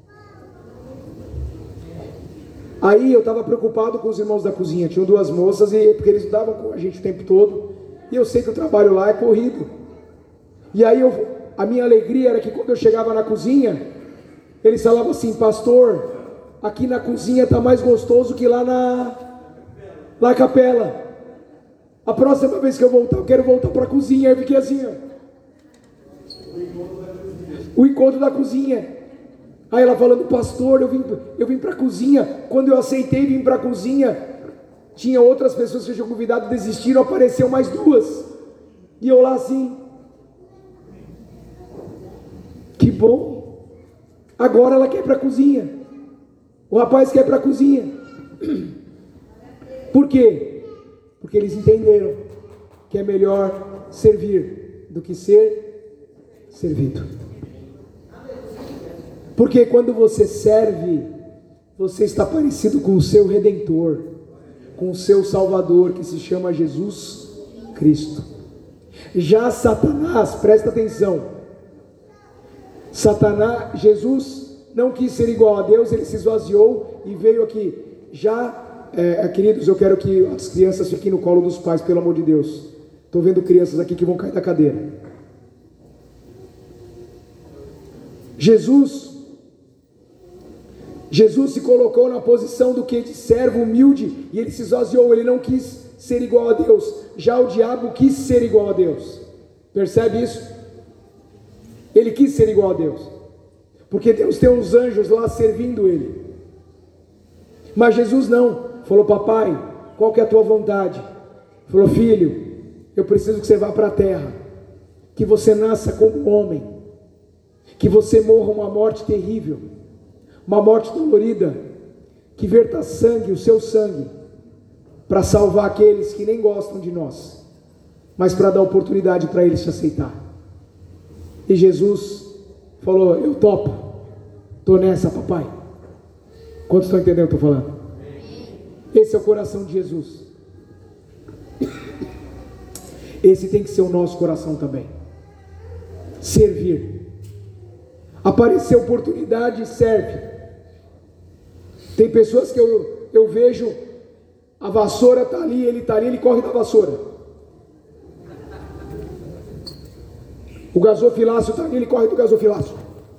Aí eu estava preocupado com os irmãos da cozinha. Tinham duas moças, e porque eles davam com a gente o tempo todo, e eu sei que o trabalho lá é corrido. E aí eu, a minha alegria era que quando eu chegava na cozinha, eles falavam assim: pastor, aqui na cozinha está mais gostoso que lá na, lá na capela. A próxima vez que eu voltar, eu quero voltar para a cozinha. Aí eu fiquei assim, ó. O encontro da cozinha. Aí ela falando: pastor, eu vim, eu vim para a cozinha. Quando eu aceitei vir para a cozinha, tinha outras pessoas que eu tinha convidado, desistiram, apareceu mais duas. E eu lá assim, que bom. Agora ela quer ir para a cozinha. O rapaz quer ir para a cozinha. Por quê? Porque eles entenderam que é melhor servir do que ser servido. Porque quando você serve, você está parecido com o seu Redentor, com o seu Salvador, que se chama Jesus Cristo. Já Satanás, presta atenção, Satanás, Jesus não quis ser igual a Deus, ele se esvaziou e veio aqui. Já, é, queridos, eu quero que as crianças fiquem no colo dos pais, pelo amor de Deus. Estou vendo crianças aqui que vão cair da cadeira. Jesus, Jesus se colocou na posição do que? De servo humilde, e ele se esvaziou, ele não quis ser igual a Deus. Já o diabo quis ser igual a Deus. Percebe isso? Ele quis ser igual a Deus, porque Deus tem uns anjos lá servindo ele. Mas Jesus não. Falou: papai, qual que é a tua vontade? Falou: filho, eu preciso que você vá para a terra, que você nasça como homem, que você morra uma morte terrível, uma morte dolorida, que verta sangue, o seu sangue, para salvar aqueles que nem gostam de nós, mas para dar oportunidade para eles te aceitar. E Jesus falou: eu topo, estou nessa, papai. Quantos estão entendendo o que eu estou falando? Esse é o coração de Jesus. Esse tem que ser o nosso coração também. Servir. Apareceu oportunidade, serve. Tem pessoas que eu, eu vejo, a vassoura está ali, ele está ali, ele corre da vassoura. O gasofilácio está ali, ele corre do gasofilácio.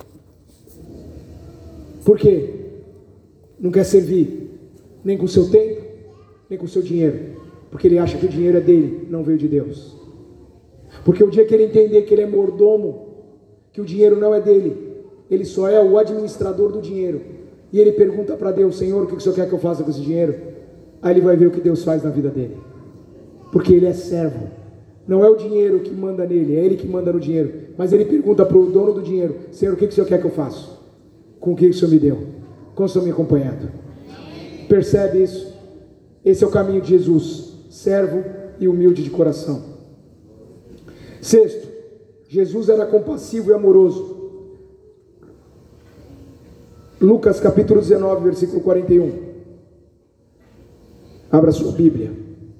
Por quê? Não quer servir nem com o seu tempo, nem com o seu dinheiro. Porque ele acha que o dinheiro é dele, não veio de Deus. Porque o dia que ele entender que ele é mordomo, que o dinheiro não é dele, ele só é o administrador do dinheiro, e ele pergunta para Deus: Senhor, o que o Senhor quer que eu faça com esse dinheiro? Aí ele vai ver o que Deus faz na vida dele. Porque ele é servo. Não é o dinheiro que manda nele, é ele que manda no dinheiro. Mas ele pergunta para o dono do dinheiro: Senhor, o que o Senhor quer que eu faça com o que o Senhor me deu? Como estão me acompanhando? Percebe isso? Esse é o caminho de Jesus, servo e humilde de coração. Sexto, Jesus era compassivo e amoroso. Lucas capítulo dezenove, versículo quarenta e um. Abra sua Bíblia.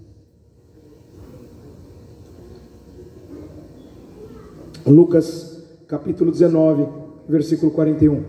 Lucas capítulo dezenove, versículo quarenta e um.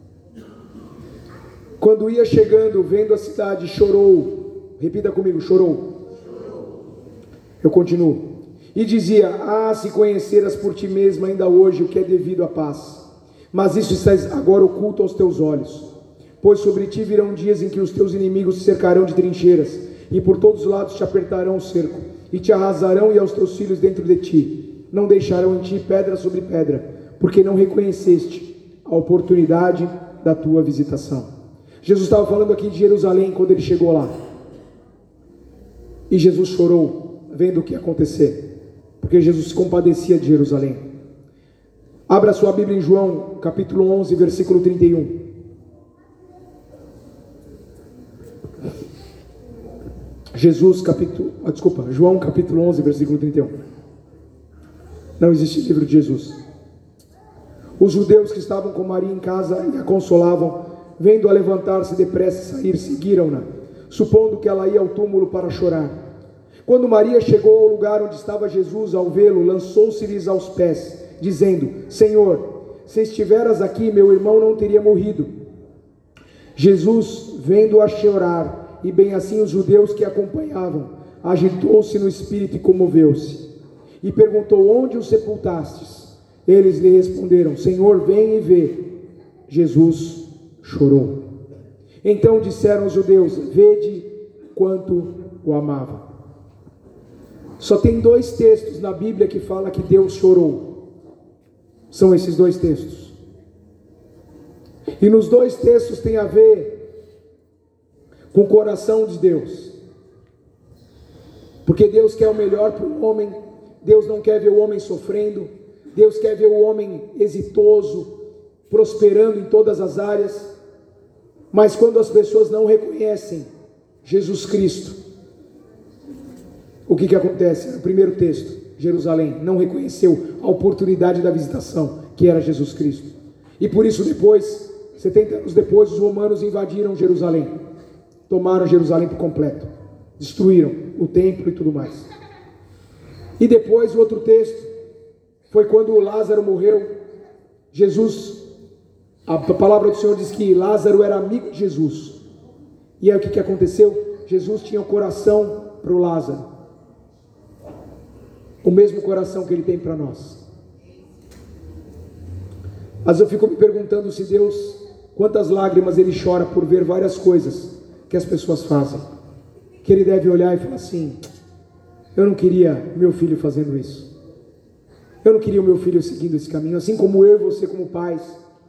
Quando ia chegando, vendo a cidade, chorou. Repita comigo: chorou. Eu continuo. E dizia: ah, se conheceras por ti mesmo ainda hoje o que é devido à paz. Mas isso está agora oculto aos teus olhos. Pois sobre ti virão dias em que os teus inimigos te cercarão de trincheiras, e por todos os lados te apertarão o cerco, e te arrasarão e aos teus filhos dentro de ti. Não deixarão em ti pedra sobre pedra, porque não reconheceste a oportunidade da tua visitação. Jesus estava falando aqui de Jerusalém quando ele chegou lá. E Jesus chorou, vendo o que ia acontecer, porque Jesus se compadecia de Jerusalém. Abra sua Bíblia em João, capítulo onze, versículo trinta e um. Jesus, capítulo, ah, desculpa, João, capítulo onze, versículo trinta e um. Não existe livro de Jesus. Os judeus que estavam com Maria em casa e a consolavam, vendo-a levantar-se depressa e sair, seguiram-na, supondo que ela ia ao túmulo para chorar. Quando Maria chegou ao lugar onde estava Jesus, ao vê-lo, lançou-se-lhes aos pés, dizendo: Senhor, se estiveras aqui, meu irmão não teria morrido. Jesus, vendo-a chorar, e bem assim os judeus que a acompanhavam, agitou-se no espírito e comoveu-se, e perguntou: onde o sepultastes? Eles lhe responderam: Senhor, vem e vê. Jesus chorou. Então disseram os judeus: vede quanto o amava. Só tem dois textos na Bíblia que fala que Deus chorou. São esses dois textos. E nos dois textos tem a ver com o coração de Deus. Porque Deus quer o melhor para o homem. Deus não quer ver o homem sofrendo. Deus quer ver o homem exitoso, prosperando em todas as áreas. Mas quando as pessoas não reconhecem Jesus Cristo, o que que acontece? No primeiro texto, Jerusalém não reconheceu a oportunidade da visitação, que era Jesus Cristo. E por isso depois, setenta anos depois, os romanos invadiram Jerusalém, tomaram Jerusalém por completo, destruíram o templo e tudo mais. E depois o outro texto foi quando Lázaro morreu. Jesus, a palavra do Senhor diz que Lázaro era amigo de Jesus. E aí o que que aconteceu? Jesus tinha o coração para o Lázaro, o mesmo coração que ele tem para nós. Mas eu fico me perguntando se Deus, quantas lágrimas ele chora por ver várias coisas que as pessoas fazem, que ele deve olhar e falar assim: eu não queria meu filho fazendo isso, eu não queria o meu filho seguindo esse caminho, assim como eu e você como pais.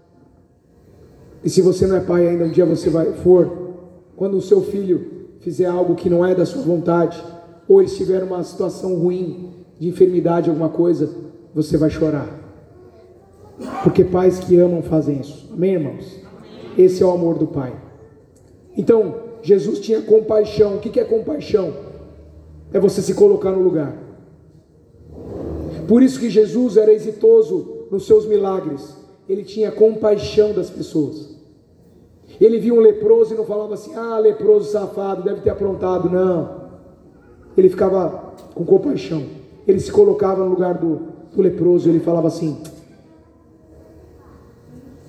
E se você não é pai ainda, um dia você vai for, quando o seu filho fizer algo que não é da sua vontade, ou ele estiver numa situação ruim, de enfermidade, alguma coisa, você vai chorar. Porque pais que amam fazem isso. Amém, irmãos? Esse é o amor do Pai. Então, Jesus tinha compaixão. O que é compaixão? É você se colocar no lugar. Por isso que Jesus era exitoso nos seus milagres. Ele tinha compaixão das pessoas. Ele via um leproso e não falava assim: ah, leproso safado, deve ter aprontado. Não. Ele ficava com compaixão. Ele se colocava no lugar do, do leproso. Ele falava assim: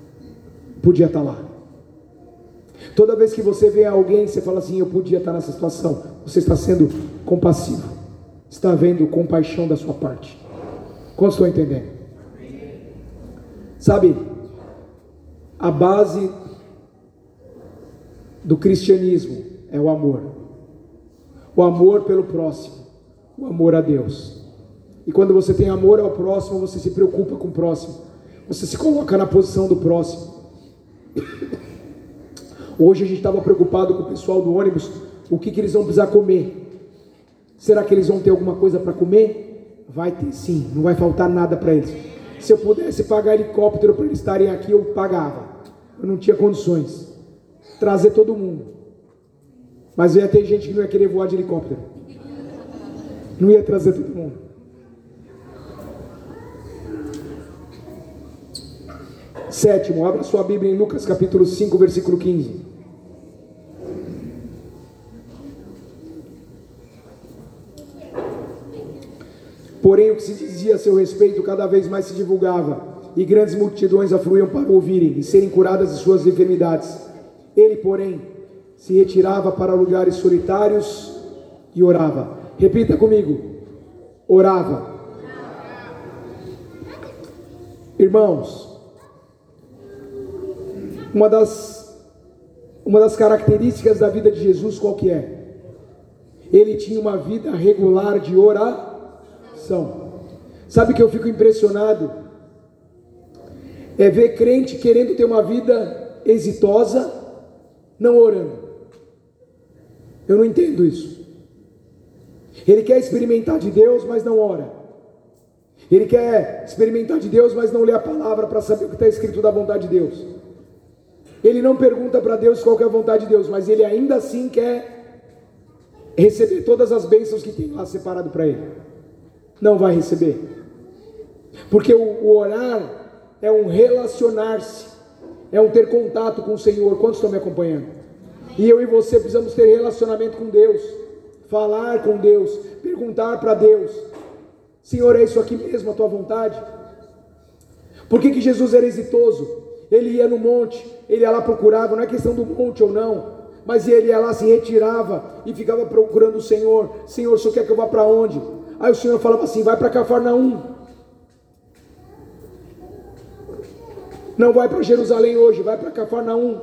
podia estar lá. Toda vez que você vê alguém, você fala assim, eu podia estar nessa situação, você está sendo compassivo, está havendo compaixão da sua parte. Quantos estão entendendo? Sabe, a base do cristianismo é o amor. O amor pelo próximo, o amor a Deus. E quando você tem amor ao próximo, você se preocupa com o próximo, você se coloca na posição do próximo. Hoje a gente estava preocupado com o pessoal do ônibus, o que, que eles vão precisar comer. Será que eles vão ter alguma coisa para comer? Vai ter sim, não vai faltar nada para eles. Se eu pudesse pagar helicóptero para eles estarem aqui, eu pagava. Eu não tinha condições. Trazer todo mundo. Mas ia ter gente que não ia querer voar de helicóptero. Não ia trazer todo mundo. Sétimo, abra sua Bíblia em Lucas capítulo cinco, versículo quinze. Porém, o que se dizia a seu respeito cada vez mais se divulgava, e grandes multidões afluíam para ouvirem e serem curadas de suas enfermidades. Ele, porém, se retirava para lugares solitários e orava. Repita comigo: orava. Irmãos, uma das, uma das características da vida de Jesus, qual que é? Ele tinha uma vida regular de oração. Sabe que eu fico impressionado? É ver crente querendo ter uma vida exitosa, não orando. Eu não entendo isso. Ele quer experimentar de Deus, mas não ora. Ele quer experimentar de Deus, mas não lê a palavra para saber o que está escrito da vontade de Deus. Ele não pergunta para Deus qual que é a vontade de Deus, mas ele ainda assim quer receber todas as bênçãos que tem lá separado para ele. Não vai receber. Porque o, o orar é um relacionar-se, é um ter contato com o Senhor. Quantos estão me acompanhando? E eu e você precisamos ter relacionamento com Deus, falar com Deus, perguntar para Deus: Senhor, é isso aqui mesmo a tua vontade? Por que que Jesus era exitoso? Ele ia no monte, ele ia lá, procurava, não é questão do monte ou não, mas ele ia lá, se retirava e ficava procurando o Senhor. Senhor, o Senhor quer que eu vá para onde? Aí o Senhor falava assim: vai para Cafarnaum. Não vai para Jerusalém hoje, vai para Cafarnaum.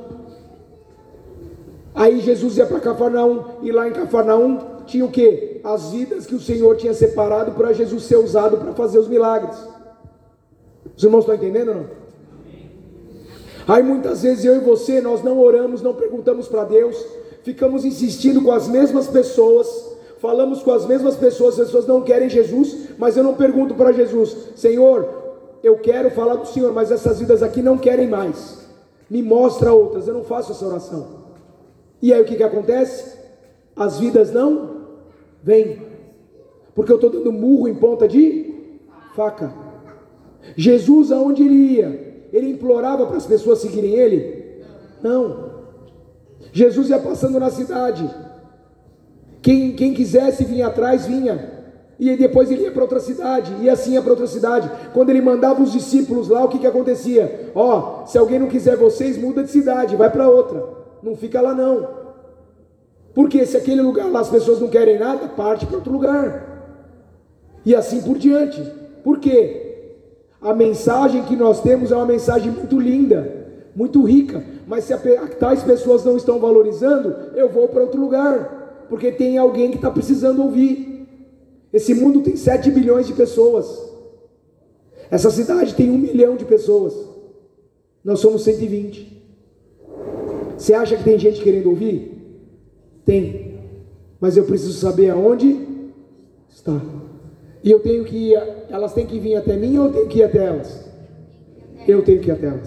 Aí Jesus ia para Cafarnaum, e lá em Cafarnaum tinha o quê? As vidas que o Senhor tinha separado para Jesus ser usado para fazer os milagres. Os irmãos estão entendendo ou não? Aí muitas vezes eu e você, nós não oramos, não perguntamos para Deus, ficamos insistindo com as mesmas pessoas, falamos com as mesmas pessoas, as pessoas não querem Jesus, mas eu não pergunto para Jesus: Senhor, eu quero falar do Senhor, mas essas vidas aqui não querem mais, me mostra outras. Eu não faço essa oração. E aí o que que acontece? As vidas não vêm, porque eu estou dando murro em ponta de faca. Jesus, aonde ele ia, ele implorava para as pessoas seguirem ele? Não. Jesus ia passando na cidade, quem, quem quisesse vir atrás, vinha, e depois ele ia para outra cidade, e assim ia para outra cidade. Quando ele mandava os discípulos lá, o que que acontecia? Ó, se alguém não quiser vocês, muda de cidade, vai para outra, não fica lá não. Porque se aquele lugar lá as pessoas não querem nada, parte para outro lugar, e assim por diante. Por quê? A mensagem que nós temos é uma mensagem muito linda, muito rica, mas se a, tais pessoas não estão valorizando, eu vou para outro lugar, porque tem alguém que está precisando ouvir. Esse mundo tem sete bilhões de pessoas, essa cidade tem um milhão de pessoas, nós somos cento e vinte. Você acha que tem gente querendo ouvir? Tem, mas eu preciso saber aonde está. E eu tenho que ir, elas têm que vir até mim ou eu tenho que ir até elas? Eu tenho que ir até elas.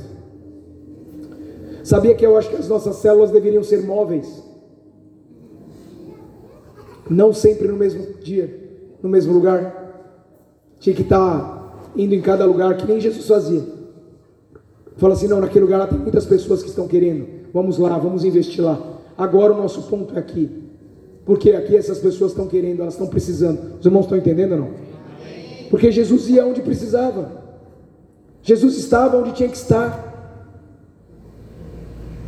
Sabia que eu acho que as nossas células deveriam ser móveis? Não sempre no mesmo dia, no mesmo lugar. Tinha que estar indo em cada lugar, que nem Jesus fazia. Fala assim: não, naquele lugar lá tem muitas pessoas que estão querendo, vamos lá, vamos investir lá. Agora o nosso ponto é aqui, porque aqui essas pessoas estão querendo, elas estão precisando. Os irmãos estão entendendo ou não? Porque Jesus ia onde precisava, Jesus estava onde tinha que estar.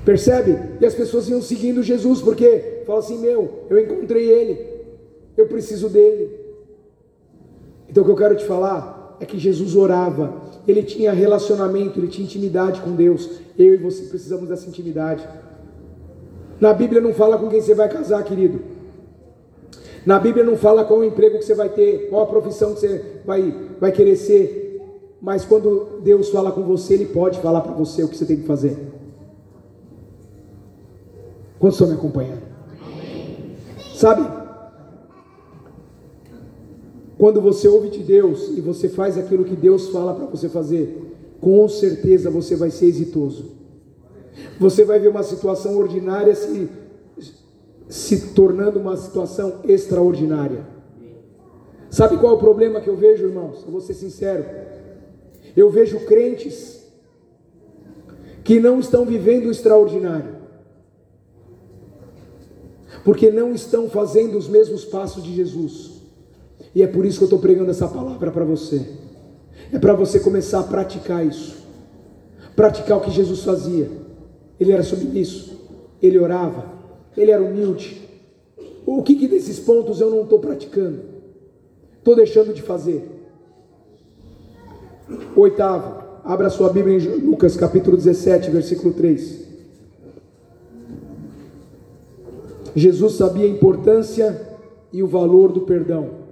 Percebe? E as pessoas iam seguindo Jesus, porque fala assim, meu, eu encontrei Ele, eu preciso dele. Então o que eu quero te falar é que Jesus orava, Ele tinha relacionamento, Ele tinha intimidade com Deus. Eu e você precisamos dessa intimidade. Na Bíblia não fala com quem você vai casar, querido. Na Bíblia não fala qual o emprego que você vai ter, qual a profissão que você vai, vai querer ser. Mas quando Deus fala com você, Ele pode falar para você o que você tem que fazer. Quantos estão me acompanhando? Sabe? Quando você ouve de Deus e você faz aquilo que Deus fala para você fazer, com certeza você vai ser exitoso. Você vai ver uma situação ordinária se, se tornando uma situação extraordinária. Sabe qual é o problema que eu vejo, irmãos? Eu vou ser sincero. Eu vejo crentes que não estão vivendo o extraordinário, porque não estão fazendo os mesmos passos de Jesus. E é por isso que eu estou pregando essa palavra para você. É para você começar a praticar isso. Praticar o que Jesus fazia. Ele era submisso, ele orava, ele era humilde. O que, que desses pontos eu não estou praticando? Estou deixando de fazer. Oitavo, abra sua Bíblia em Lucas capítulo dezessete, versículo três. Jesus sabia a importância e o valor do perdão.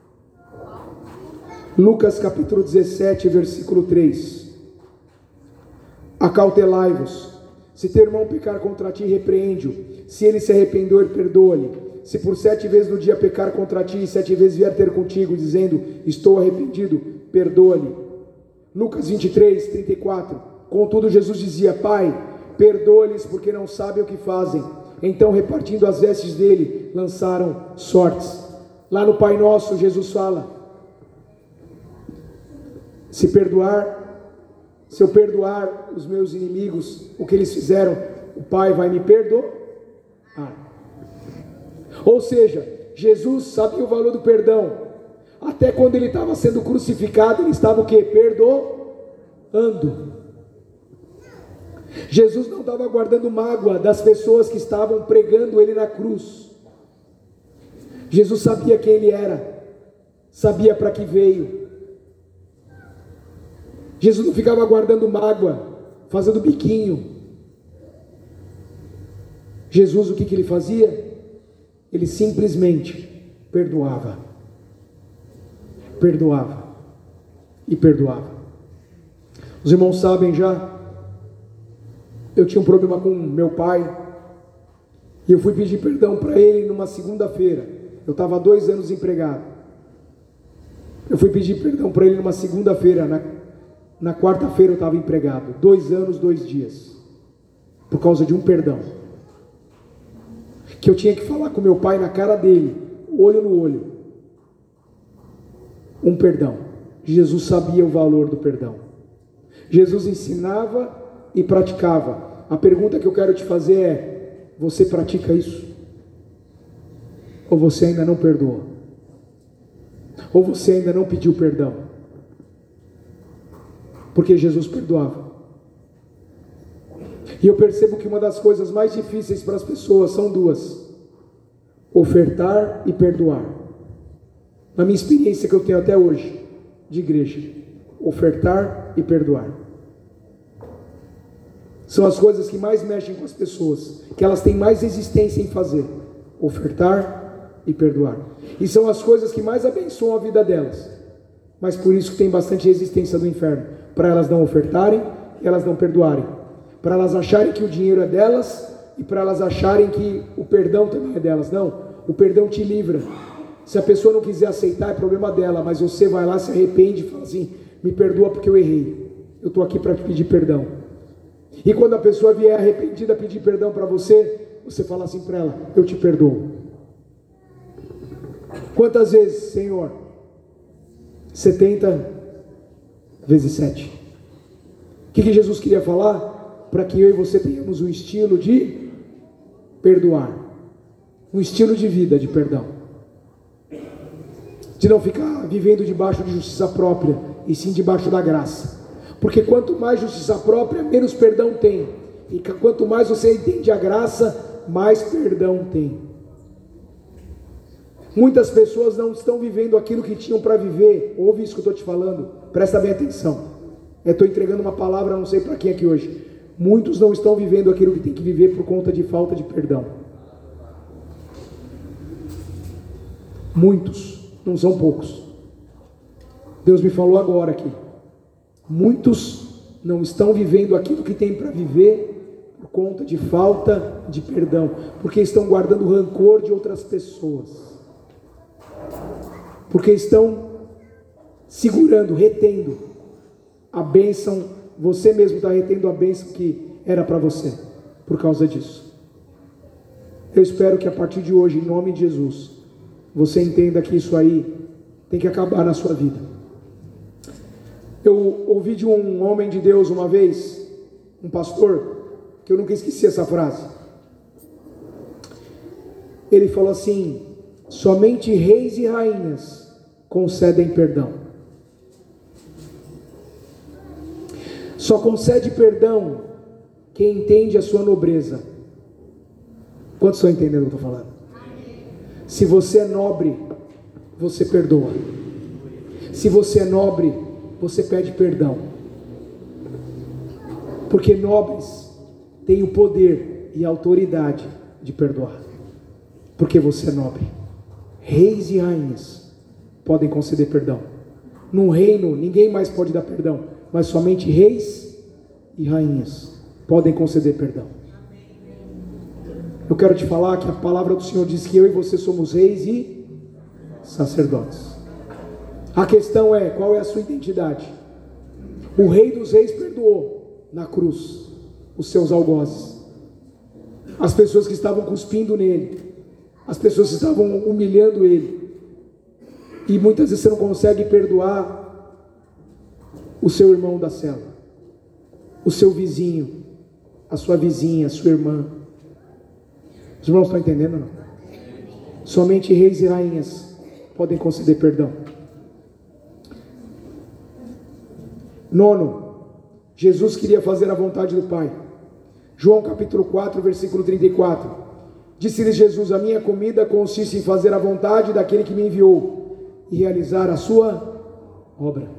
Lucas capítulo dezessete, versículo três. Acautelai-vos. Se teu irmão pecar contra ti, repreende-o. Se ele se arrepender, perdoa-lhe. Se por sete vezes no dia pecar contra ti, e sete vezes vier ter contigo, dizendo, estou arrependido, perdoa-lhe. Lucas vinte e três, trinta e quatro. Contudo Jesus dizia, Pai, perdoa-lhes porque não sabem o que fazem. Então, repartindo as vestes dele, lançaram sortes. Lá no Pai Nosso, Jesus fala, se perdoar, se eu perdoar os meus inimigos, o que eles fizeram, o Pai vai me perdoar. Ou seja, Jesus sabia o valor do perdão. Até quando ele estava sendo crucificado, ele estava o quê? Perdoando. Jesus não estava guardando mágoa das pessoas que estavam pregando ele na cruz. Jesus sabia quem ele era, sabia para que veio. Jesus não ficava guardando mágoa, fazendo biquinho. Jesus, o que, que ele fazia? Ele simplesmente perdoava. Perdoava. E perdoava. Os irmãos sabem já, eu tinha um problema com meu pai, e eu fui pedir perdão para ele numa segunda-feira. Eu estava há dois anos empregado. Eu fui pedir perdão para ele numa segunda-feira, na, na quarta-feira eu estava empregado. Dois anos, dois dias. Por causa de um perdão. Que eu tinha que falar com meu pai na cara dele, olho no olho. Um perdão. Jesus sabia o valor do perdão. Jesus ensinava e praticava. A pergunta que eu quero te fazer é: você pratica isso? Ou você ainda não perdoou? Ou você ainda não pediu perdão? Porque Jesus perdoava. E eu percebo que uma das coisas mais difíceis para as pessoas são duas: ofertar e perdoar. Na minha experiência que eu tenho até hoje de igreja, ofertar e perdoar são as coisas que mais mexem com as pessoas, que elas têm mais resistência em fazer. Ofertar e perdoar. E são as coisas que mais abençoam a vida delas. Mas por isso que tem bastante resistência do inferno, para elas não ofertarem e elas não perdoarem, para elas acharem que o dinheiro é delas e para elas acharem que o perdão também é delas. Não, o perdão te livra. Se a pessoa não quiser aceitar, é problema dela, mas você vai lá, se arrepende e fala assim: me perdoa porque eu errei, eu estou aqui para te pedir perdão. E quando a pessoa vier arrependida pedir perdão para você, você fala assim para ela: eu te perdoo. Quantas vezes, Senhor? setenta vezes sete. O que, que Jesus queria falar? Para que eu e você tenhamos um estilo de perdoar, um estilo de vida de perdão, de não ficar vivendo debaixo de justiça própria, e sim debaixo da graça. Porque quanto mais justiça própria, menos perdão tem. E quanto mais você entende a graça, mais perdão tem. Muitas pessoas não estão vivendo aquilo que tinham para viver. Ouve isso que eu estou te falando, presta bem atenção. Eu estou entregando uma palavra, não sei para quem aqui hoje. Muitos não estão vivendo aquilo que tem que viver por conta de falta de perdão. Muitos, não são poucos. Deus me falou agora aqui. Muitos não estão vivendo aquilo que tem para viver por conta de falta de perdão, porque estão guardando o rancor de outras pessoas. Porque estão segurando, retendo a bênção, você mesmo está retendo a bênção que era para você, por causa disso. Eu espero que a partir de hoje, em nome de Jesus, você entenda que isso aí tem que acabar na sua vida. Eu ouvi de um homem de Deus uma vez, um pastor, que eu nunca esqueci essa frase. Ele falou assim: somente reis e rainhas concedem perdão. Só concede perdão quem entende a sua nobreza. Quantos estão entendendo o que eu estou falando? Se você é nobre, você perdoa. Se você é nobre, você pede perdão. Porque nobres têm o poder e a autoridade de perdoar. Porque você é nobre. Reis e rainhas podem conceder perdão. No reino, ninguém mais pode dar perdão, mas somente reis e rainhas podem conceder perdão. Eu quero te falar que a palavra do Senhor diz que eu e você somos reis e sacerdotes. A questão é, qual é a sua identidade? O rei dos reis perdoou na cruz os seus algozes, as pessoas que estavam cuspindo nele, as pessoas que estavam humilhando ele. E muitas vezes você não consegue perdoar o seu irmão da cela, o seu vizinho, a sua vizinha, a sua irmã. Os irmãos estão entendendo, não? Somente reis e rainhas podem conceder perdão. Nono, Jesus queria fazer a vontade do Pai. João capítulo quatro, versículo trinta e quatro. Disse-lhes Jesus: a minha comida consiste em fazer a vontade daquele que me enviou e realizar a sua obra.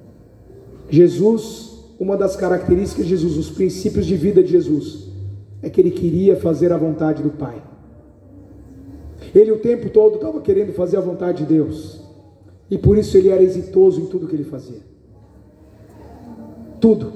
Jesus, uma das características de Jesus, os princípios de vida de Jesus, é que ele queria fazer a vontade do Pai. Ele o tempo todo estava querendo fazer a vontade de Deus, e por isso ele era exitoso em tudo que ele fazia. Tudo.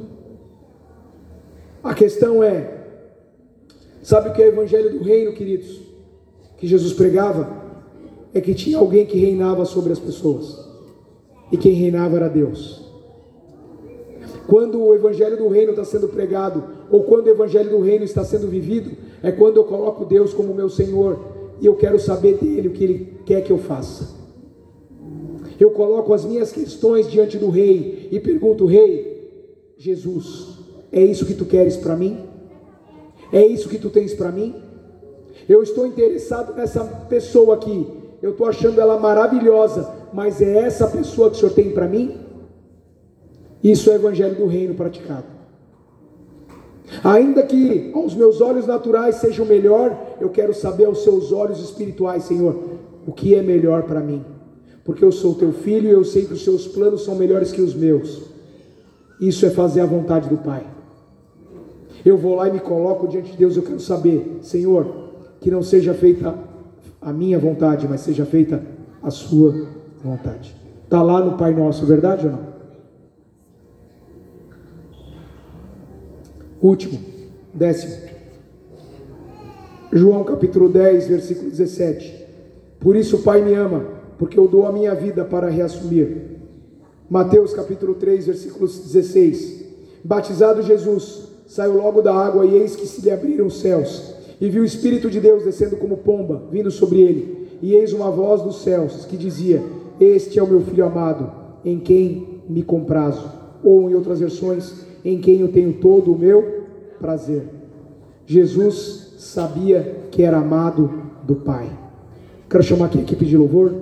A questão é, sabe o que é o evangelho do reino, queridos? Que Jesus pregava? É que tinha alguém que reinava sobre as pessoas, e quem reinava era Deus. Quando o evangelho do reino está sendo pregado, ou quando o evangelho do reino está sendo vivido, é quando eu coloco Deus como meu Senhor, e eu quero saber dele o que ele quer que eu faça. Eu coloco as minhas questões diante do rei, e pergunto: rei, Jesus, é isso que tu queres para mim? É isso que tu tens para mim? Eu estou interessado nessa pessoa aqui, eu estou achando ela maravilhosa, mas é essa pessoa que o Senhor tem para mim? Isso é o evangelho do reino praticado. Ainda que aos meus olhos naturais seja o melhor, eu quero saber aos seus olhos espirituais, Senhor, o que é melhor para mim, porque eu sou teu filho e eu sei que os seus planos são melhores que os meus. Isso é fazer a vontade do Pai. Eu vou lá e me coloco diante de Deus. Eu quero saber, Senhor, que não seja feita a minha vontade, mas seja feita a sua vontade. Está lá no Pai Nosso, verdade ou não? Último, décimo, João capítulo dez, versículo dezessete. Por isso o Pai me ama, porque eu dou a minha vida para reassumir. Mateus capítulo três, versículo dezesseis. Batizado Jesus, saiu logo da água, e eis que se lhe abriram os céus, e viu o Espírito de Deus descendo como pomba, vindo sobre ele. E eis uma voz dos céus que dizia: este é o meu Filho amado, em quem me comprazo. Ou em outras versões, em quem eu tenho todo o meu prazer. Jesus sabia que era amado do Pai. Quero chamar aqui a equipe de louvor.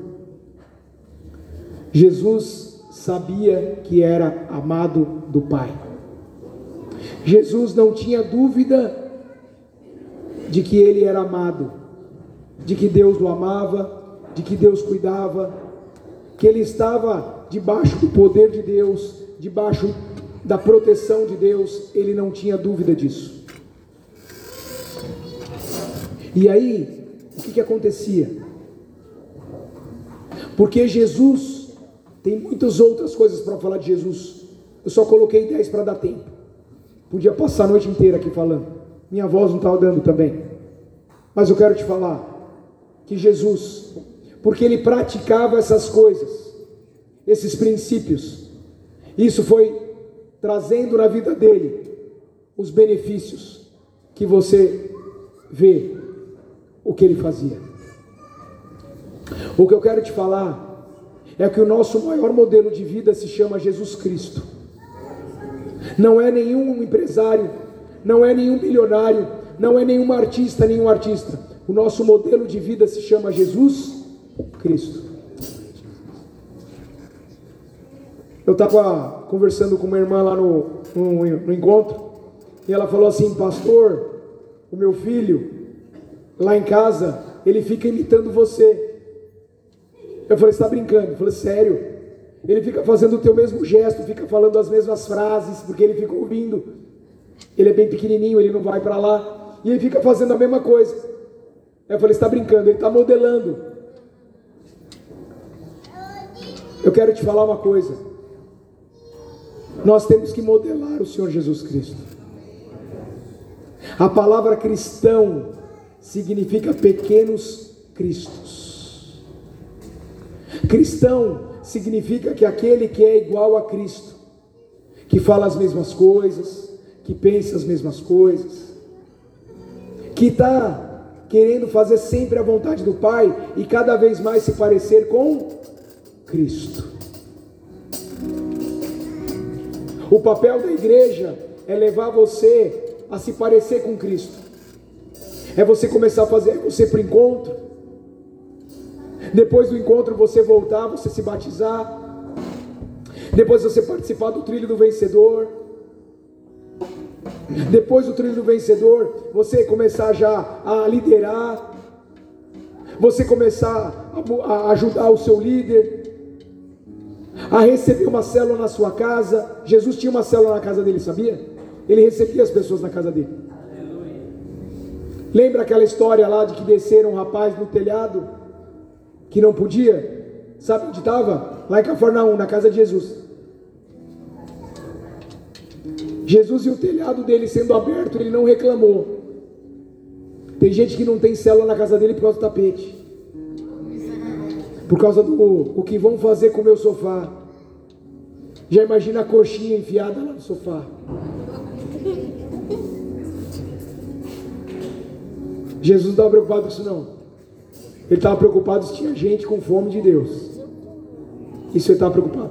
Jesus sabia que era amado do Pai. Jesus não tinha dúvida de que ele era amado, de que Deus o amava, de que Deus cuidava, que ele estava debaixo do poder de Deus, debaixo da proteção de Deus. Ele não tinha dúvida disso. E aí, o que que acontecia? Porque Jesus, tem muitas outras coisas para falar de Jesus, eu só coloquei dez para dar tempo, podia passar a noite inteira aqui falando, minha voz não estava dando também, mas eu quero te falar, que Jesus, porque ele praticava essas coisas, esses princípios, isso foi trazendo na vida dele os benefícios que você vê o que ele fazia. O que eu quero te falar é que o nosso maior modelo de vida se chama Jesus Cristo. Não é nenhum empresário, não é nenhum bilionário, não é nenhum artista, nenhum artista. O nosso modelo de vida se chama Jesus Cristo. Eu estava conversando com uma irmã lá no, no, no encontro, e ela falou assim: pastor, o meu filho, lá em casa, ele fica imitando você. Eu falei: você está brincando? Eu falei: sério? Ele fica fazendo o teu mesmo gesto, fica falando as mesmas frases, porque ele fica ouvindo. Ele é bem pequenininho, ele não vai para lá, e ele fica fazendo a mesma coisa. Eu falei: você está brincando? Ele está modelando. Eu quero te falar uma coisa. Nós temos que modelar o Senhor Jesus Cristo. A palavra cristão significa pequenos cristos. Cristão significa que aquele que é igual a Cristo, que fala as mesmas coisas, que pensa as mesmas coisas, que está querendo fazer sempre a vontade do Pai e cada vez mais se parecer com Cristo. O papel da igreja é levar você a se parecer com Cristo. É você começar a fazer, você ir para o encontro. Depois do encontro você voltar, você se batizar. Depois você participar do trilho do vencedor. Depois do trilho do vencedor, você começar já a liderar. Você começar a, a ajudar o seu líder. A receber uma célula na sua casa. Jesus tinha uma célula na casa dele, sabia? Ele recebia as pessoas na casa dele. Lembra aquela história lá de que desceram um rapaz no telhado, que não podia? Sabe onde estava? Lá em Cafarnaum, na casa de Jesus. Jesus e o telhado dele sendo aberto, ele não reclamou. Tem gente que não tem célula na casa dele por causa do tapete, por causa do o que vão fazer com o meu sofá. Já imagina a coxinha enfiada lá no sofá. Jesus não estava preocupado com isso não. Ele estava preocupado se tinha gente com fome de Deus. Isso ele estava preocupado.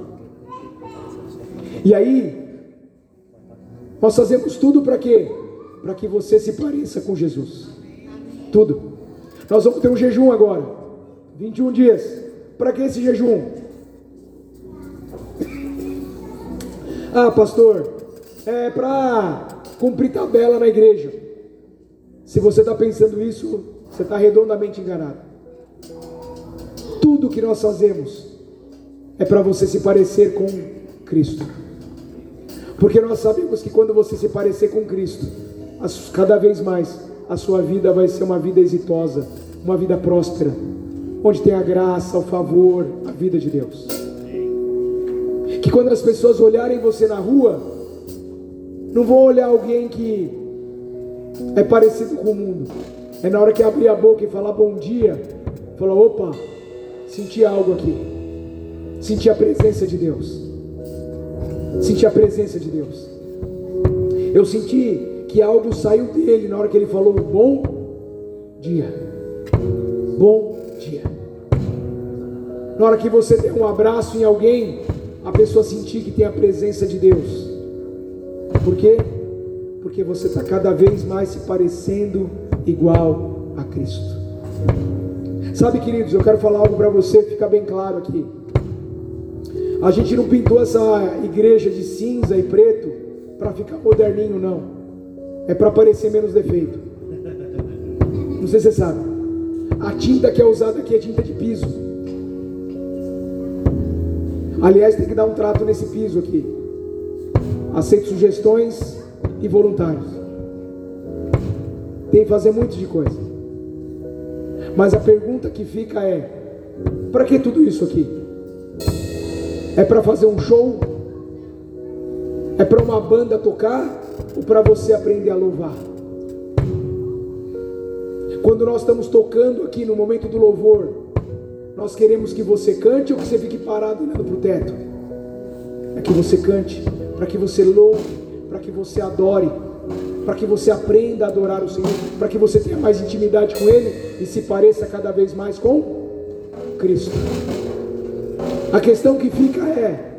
E aí, nós fazemos tudo para quê? Para que você se pareça com Jesus. Tudo. Nós vamos ter um jejum agora, vinte e um dias. Para que esse jejum? Ah, pastor, é para cumprir tabela na igreja. Se você está pensando isso, você está redondamente enganado. Tudo que nós fazemos é para você se parecer com Cristo. Porque nós sabemos que quando você se parecer com Cristo, cada vez mais a sua vida vai ser uma vida exitosa, uma vida próspera, onde tem a graça, o favor, a vida de Deus. Que quando as pessoas olharem você na rua, não vão olhar alguém que é parecido com o mundo. É na hora que abrir a boca e falar bom dia, falar: opa, senti algo aqui, senti a presença de Deus, senti a presença de Deus. Eu senti que algo saiu dele na hora que ele falou bom dia, bom dia. Na hora que você der um abraço em alguém, a pessoa sentir que tem a presença de Deus. Por quê? Porque você está cada vez mais se parecendo igual a Cristo. Sabe, queridos, eu quero falar algo para você, ficar bem claro aqui. A gente não pintou essa igreja de cinza e preto para ficar moderninho, não. É para parecer menos defeito. Não sei se você sabe. A tinta que é usada aqui é tinta de piso. Aliás, tem que dar um trato nesse piso aqui. Aceito sugestões e voluntários. Tem que fazer um monte de coisa. Mas a pergunta que fica é: para que tudo isso aqui? É para fazer um show? É para uma banda tocar? Ou para você aprender a louvar? Quando nós estamos tocando aqui no momento do louvor, nós queremos que você cante ou que você fique parado olhando para o teto? É que você cante, para que você louve, para que você adore, para que você aprenda a adorar o Senhor, para que você tenha mais intimidade com Ele e se pareça cada vez mais com Cristo. A questão que fica é: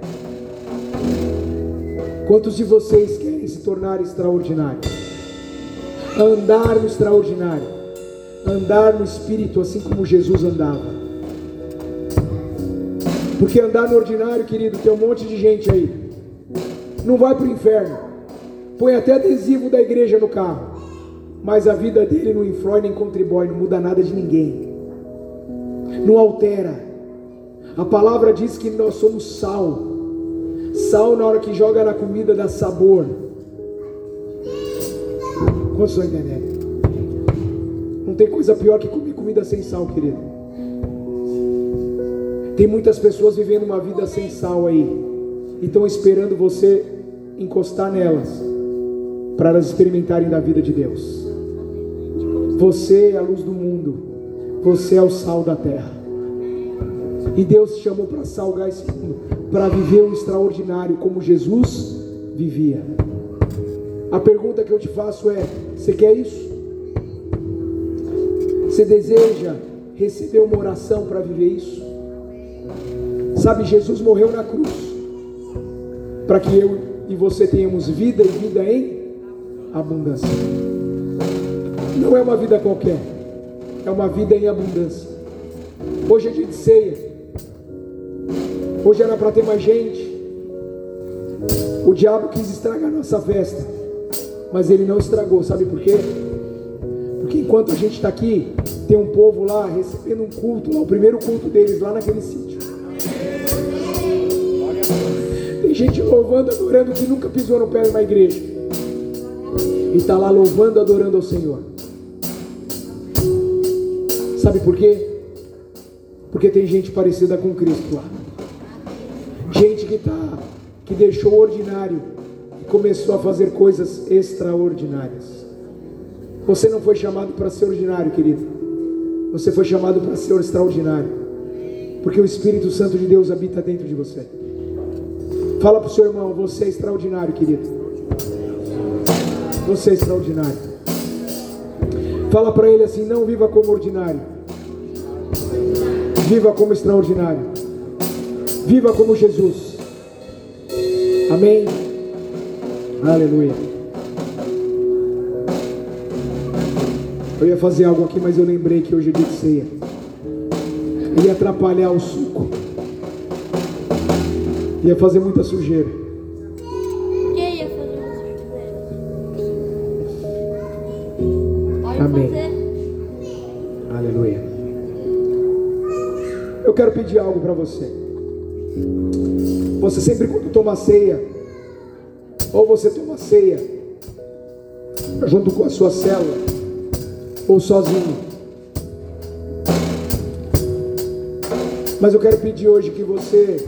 quantos de vocês querem se tornar extraordinários? Andar no extraordinário, andar no Espírito assim como Jesus andava. Porque andar no ordinário, querido, tem um monte de gente aí, não vai para o inferno, põe até adesivo da igreja no carro, mas a vida dele não influi nem contribui, não muda nada de ninguém, não altera. A palavra diz que nós somos sal. Sal, na hora que joga na comida, dá sabor. Quantos estão entendendo? Não tem coisa pior que comer comida sem sal, querido. Tem muitas pessoas vivendo uma vida sem sal aí, e estão esperando você encostar nelas para elas experimentarem da vida de Deus. Você é a luz do mundo, você é o sal da terra, e Deus te chamou para salgar esse mundo, para viver o extraordinário como Jesus vivia. A pergunta que eu te faço é: você quer isso? Você deseja receber uma oração para viver isso? Sabe, Jesus morreu na cruz para que eu e você tenhamos vida e vida em abundância. Não é uma vida qualquer, é uma vida em abundância. Hoje é dia de ceia. Hoje era para ter mais gente. O diabo quis estragar a nossa festa, mas ele não estragou. Sabe por quê? Porque enquanto a gente está aqui, tem um povo lá recebendo um culto, lá, o primeiro culto deles lá naquele sítio. Tem gente louvando, adorando, que nunca pisou no pé de uma igreja, e está lá louvando, adorando ao Senhor. Sabe por quê? Porque tem gente parecida com Cristo lá. Gente que tá, que deixou o ordinário e começou a fazer coisas extraordinárias. Você não foi chamado para ser ordinário, querido. Você foi chamado para ser extraordinário, porque o Espírito Santo de Deus habita dentro de você. Fala para o seu irmão: você é extraordinário, querido. Você é extraordinário. Fala para ele assim: não viva como ordinário, viva como extraordinário. Viva como Jesus. Amém? Aleluia. Eu ia fazer algo aqui, mas eu lembrei que hoje é dia de ceia. Ia atrapalhar o suco. Ia fazer muita sujeira. Quem ia fazer uma sujeira? Pode Amém. fazer. Aleluia. Eu quero pedir algo para você. Você sempre, quando toma ceia, ou você toma ceia junto com a sua célula, ou sozinho, mas eu quero pedir hoje que você,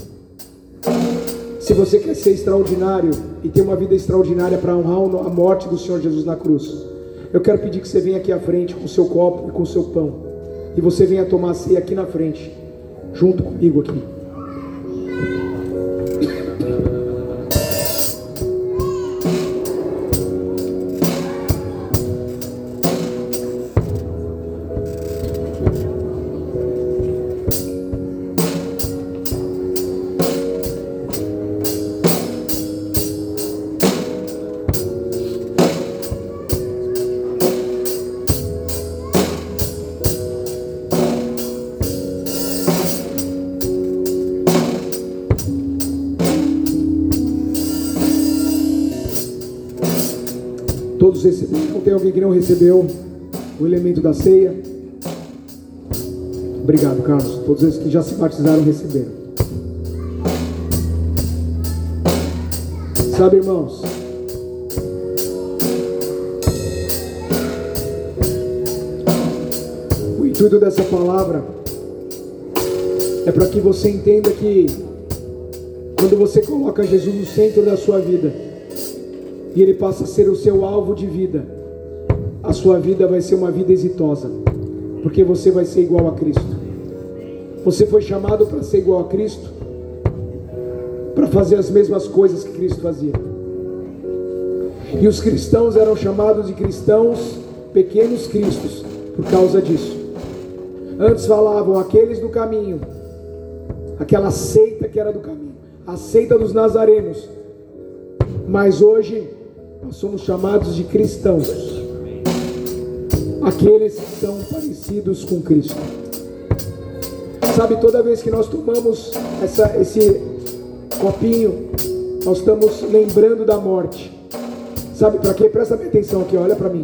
se você quer ser extraordinário e ter uma vida extraordinária para honrar a morte do Senhor Jesus na cruz, eu quero pedir que você venha aqui à frente com o seu copo e com o seu pão, e você venha tomar a ceia aqui na frente, junto comigo aqui. Todos receberam? Tem alguém que não recebeu o elemento da ceia? Obrigado, Carlos. Todos esses que já se batizaram receberam. Sabe, irmãos, o intuito dessa palavra é para que você entenda que quando você coloca Jesus no centro da sua vida e Ele passa a ser o seu alvo de vida, a sua vida vai ser uma vida exitosa, porque você vai ser igual a Cristo. Você foi chamado para ser igual a Cristo, para fazer as mesmas coisas que Cristo fazia. E os cristãos eram chamados de cristãos pequenos cristos por causa disso. Antes falavam aqueles do caminho, aquela seita que era do caminho, a seita dos nazarenos. Mas hoje nós somos chamados de cristãos, aqueles que são parecidos com Cristo. Sabe, toda vez que nós tomamos essa, esse copinho, nós estamos lembrando da morte. Sabe para quê? Presta bem atenção aqui, olha para mim.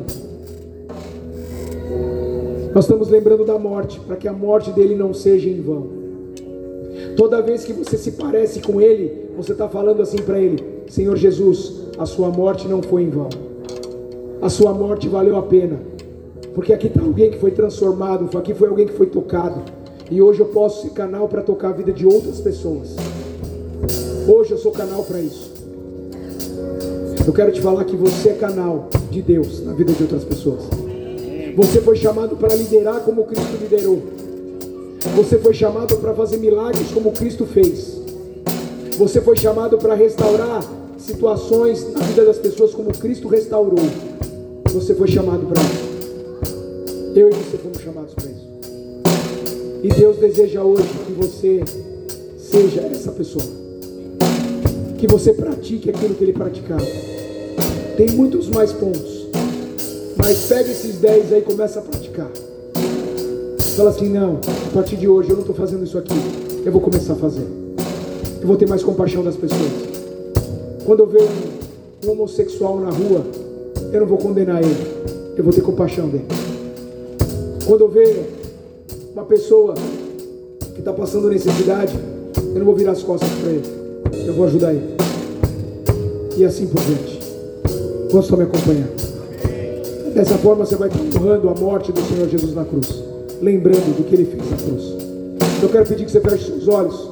Nós estamos lembrando da morte, para que a morte dele não seja em vão. Toda vez que você se parece com ele, você está falando assim para ele: Senhor Jesus, a sua morte não foi em vão, a sua morte valeu a pena, porque aqui está alguém que foi transformado, aqui foi alguém que foi tocado, e hoje eu posso ser canal para tocar a vida de outras pessoas. Hoje eu sou canal para isso. Eu quero te falar que você é canal de Deus na vida de outras pessoas. Você foi chamado para liderar como Cristo liderou. Você foi chamado para fazer milagres como Cristo fez. Você foi chamado para restaurar situações na vida das pessoas como Cristo restaurou. Você foi chamado para isso. Eu e você fomos chamados para isso. E Deus deseja hoje que você seja essa pessoa, que você pratique aquilo que Ele praticava. Tem muitos mais pontos, mas pega esses dez aí e começa a praticar. Fala assim: não, a partir de hoje eu não estou fazendo isso aqui, eu vou começar a fazer. Eu vou ter mais compaixão das pessoas. Quando eu ver um, um homossexual na rua, eu não vou condenar ele, eu vou ter compaixão dele. Quando eu ver uma pessoa que está passando necessidade, eu não vou virar as costas para ele, eu vou ajudar ele. E assim por diante. Quantos estão me acompanhando? Dessa forma você vai estar honrando a morte do Senhor Jesus na cruz, lembrando do que Ele fez na cruz. Eu quero pedir que você feche seus olhos,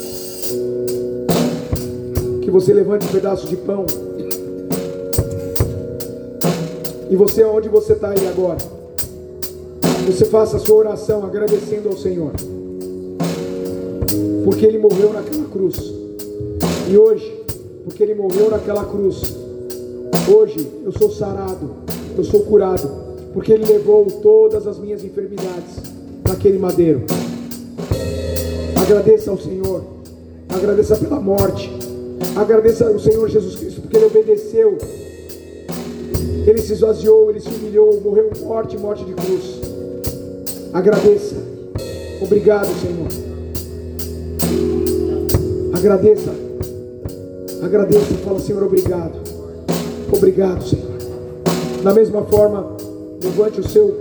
que você levante um pedaço de pão, e você, onde você está aí agora, você faça a sua oração agradecendo ao Senhor, porque Ele morreu naquela cruz. E hoje, porque Ele morreu naquela cruz, hoje eu sou sarado, eu sou curado, porque Ele levou todas as minhas enfermidades naquele madeiro. Agradeça ao Senhor, agradeça pela morte, agradeça ao Senhor Jesus Cristo, porque Ele obedeceu, Ele se esvaziou, Ele se humilhou, morreu morte, morte de cruz. Agradeça. Obrigado, Senhor. Agradeça. Agradeça. Fala: Senhor, obrigado. Obrigado, Senhor. Da mesma forma, levante o seu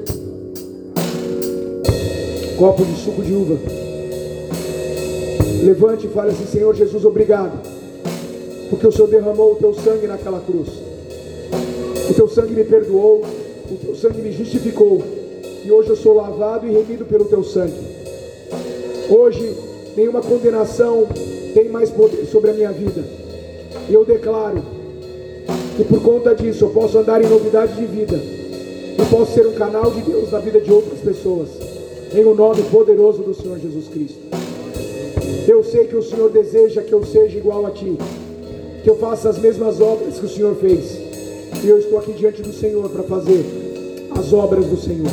copo de suco de uva. Levante e fale assim: Senhor Jesus, obrigado, porque o Senhor derramou o teu sangue naquela cruz. O teu sangue me perdoou, o teu sangue me justificou, e hoje eu sou lavado e remido pelo teu sangue. Hoje nenhuma condenação tem mais poder sobre a minha vida, e eu declaro que por conta disso eu posso andar em novidade de vida, eu posso ser um canal de Deus na vida de outras pessoas, em o nome poderoso do Senhor Jesus Cristo. Eu sei que o Senhor deseja que eu seja igual a Ti, que eu faça as mesmas obras que o Senhor fez, e eu estou aqui diante do Senhor para fazer as obras do Senhor.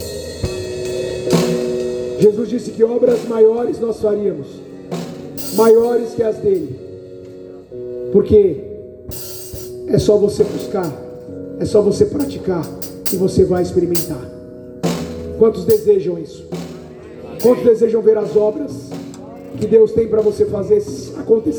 Jesus disse que obras maiores nós faríamos, maiores que as dele, porque é só você buscar, é só você praticar, e você vai experimentar. Quantos desejam isso? Quantos desejam ver as obras que Deus tem para você fazer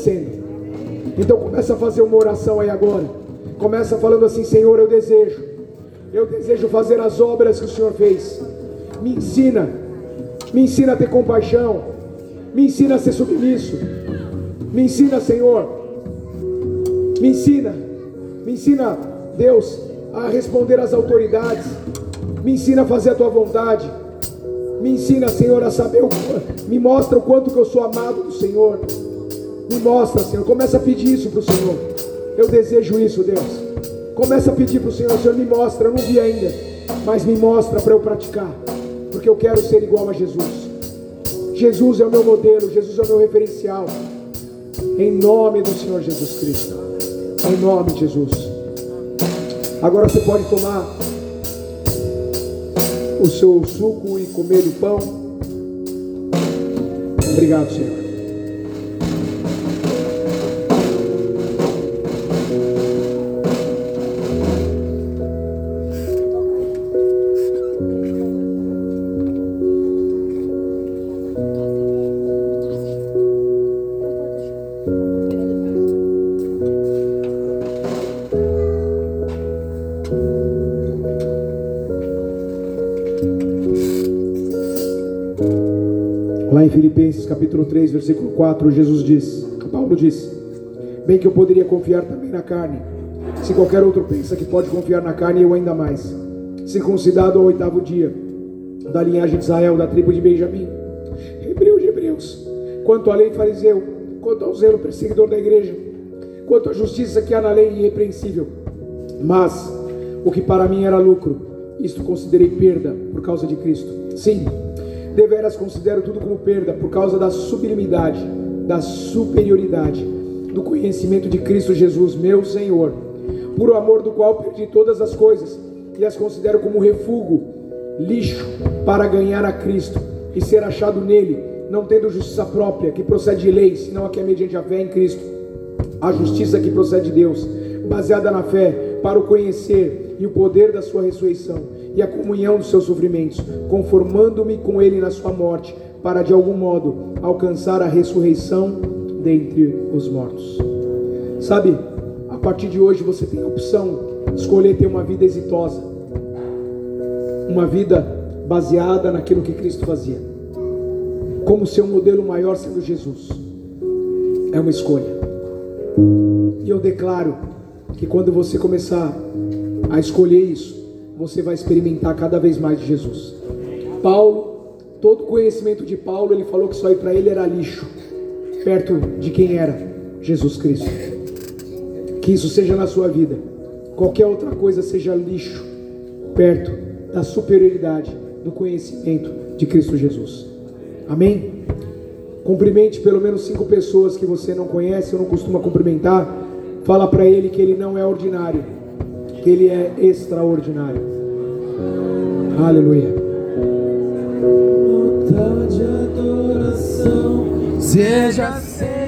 acontecendo? Então começa a fazer uma oração aí agora. Começa falando assim: Senhor, eu desejo Eu desejo fazer as obras que o Senhor fez. Me ensina, me ensina a ter compaixão, me ensina a ser submisso, me ensina, Senhor, me ensina, me ensina, Deus, a responder às autoridades, me ensina a fazer a tua vontade, me ensina, Senhor, a saber, o, me mostra o quanto que eu sou amado do Senhor, me mostra, Senhor, começa a pedir isso para o Senhor. Eu desejo isso, Deus. Começa a pedir para o Senhor, Senhor, me mostra, eu não vi ainda, mas me mostra para eu praticar, porque eu quero ser igual a Jesus. Jesus é o meu modelo, Jesus é o meu referencial, em nome do Senhor Jesus Cristo, em nome de Jesus. Agora você pode tomar o seu suco e comer o pão. Obrigado, Senhor. Lá em Filipenses capítulo três, versículo quatro, Jesus diz, Paulo diz: bem que eu poderia confiar também na carne, se qualquer outro pensa que pode confiar na carne, eu ainda mais. Circuncidado ao oitavo dia, da linhagem de Israel, da tribo de Benjamim, hebreu de hebreus, quanto à lei fariseu, quanto ao zelo perseguidor da igreja, quanto à justiça que há na lei irrepreensível. Mas o que para mim era lucro, isto considerei perda por causa de Cristo. Sim, deveras considero tudo como perda por causa da sublimidade, da superioridade, do conhecimento de Cristo Jesus, meu Senhor, por o amor do qual perdi todas as coisas e as considero como refúgio, lixo, para ganhar a Cristo e ser achado nele, não tendo justiça própria que procede de lei, senão a que é mediante a fé em Cristo, a justiça que procede de Deus, baseada na fé, para o conhecer e o poder da sua ressurreição e a comunhão dos seus sofrimentos, conformando-me com ele na sua morte, para de algum modo alcançar a ressurreição dentre os mortos. Sabe, a partir de hoje você tem a opção de escolher ter uma vida exitosa, uma vida baseada naquilo que Cristo fazia, como seu modelo maior sendo Jesus. É uma escolha, e eu declaro que quando você começar a escolher isso, você vai experimentar cada vez mais de Jesus. Paulo, todo o conhecimento de Paulo, ele falou que isso aí para ele era lixo, perto de quem era Jesus Cristo. Que isso seja na sua vida, qualquer outra coisa seja lixo, perto da superioridade do conhecimento de Cristo Jesus. Amém? Cumprimente pelo menos cinco pessoas que você não conhece ou não costuma cumprimentar. Fala para ele que ele não é ordinário, que ele é extraordinário. Aleluia. De adoração seja sempre.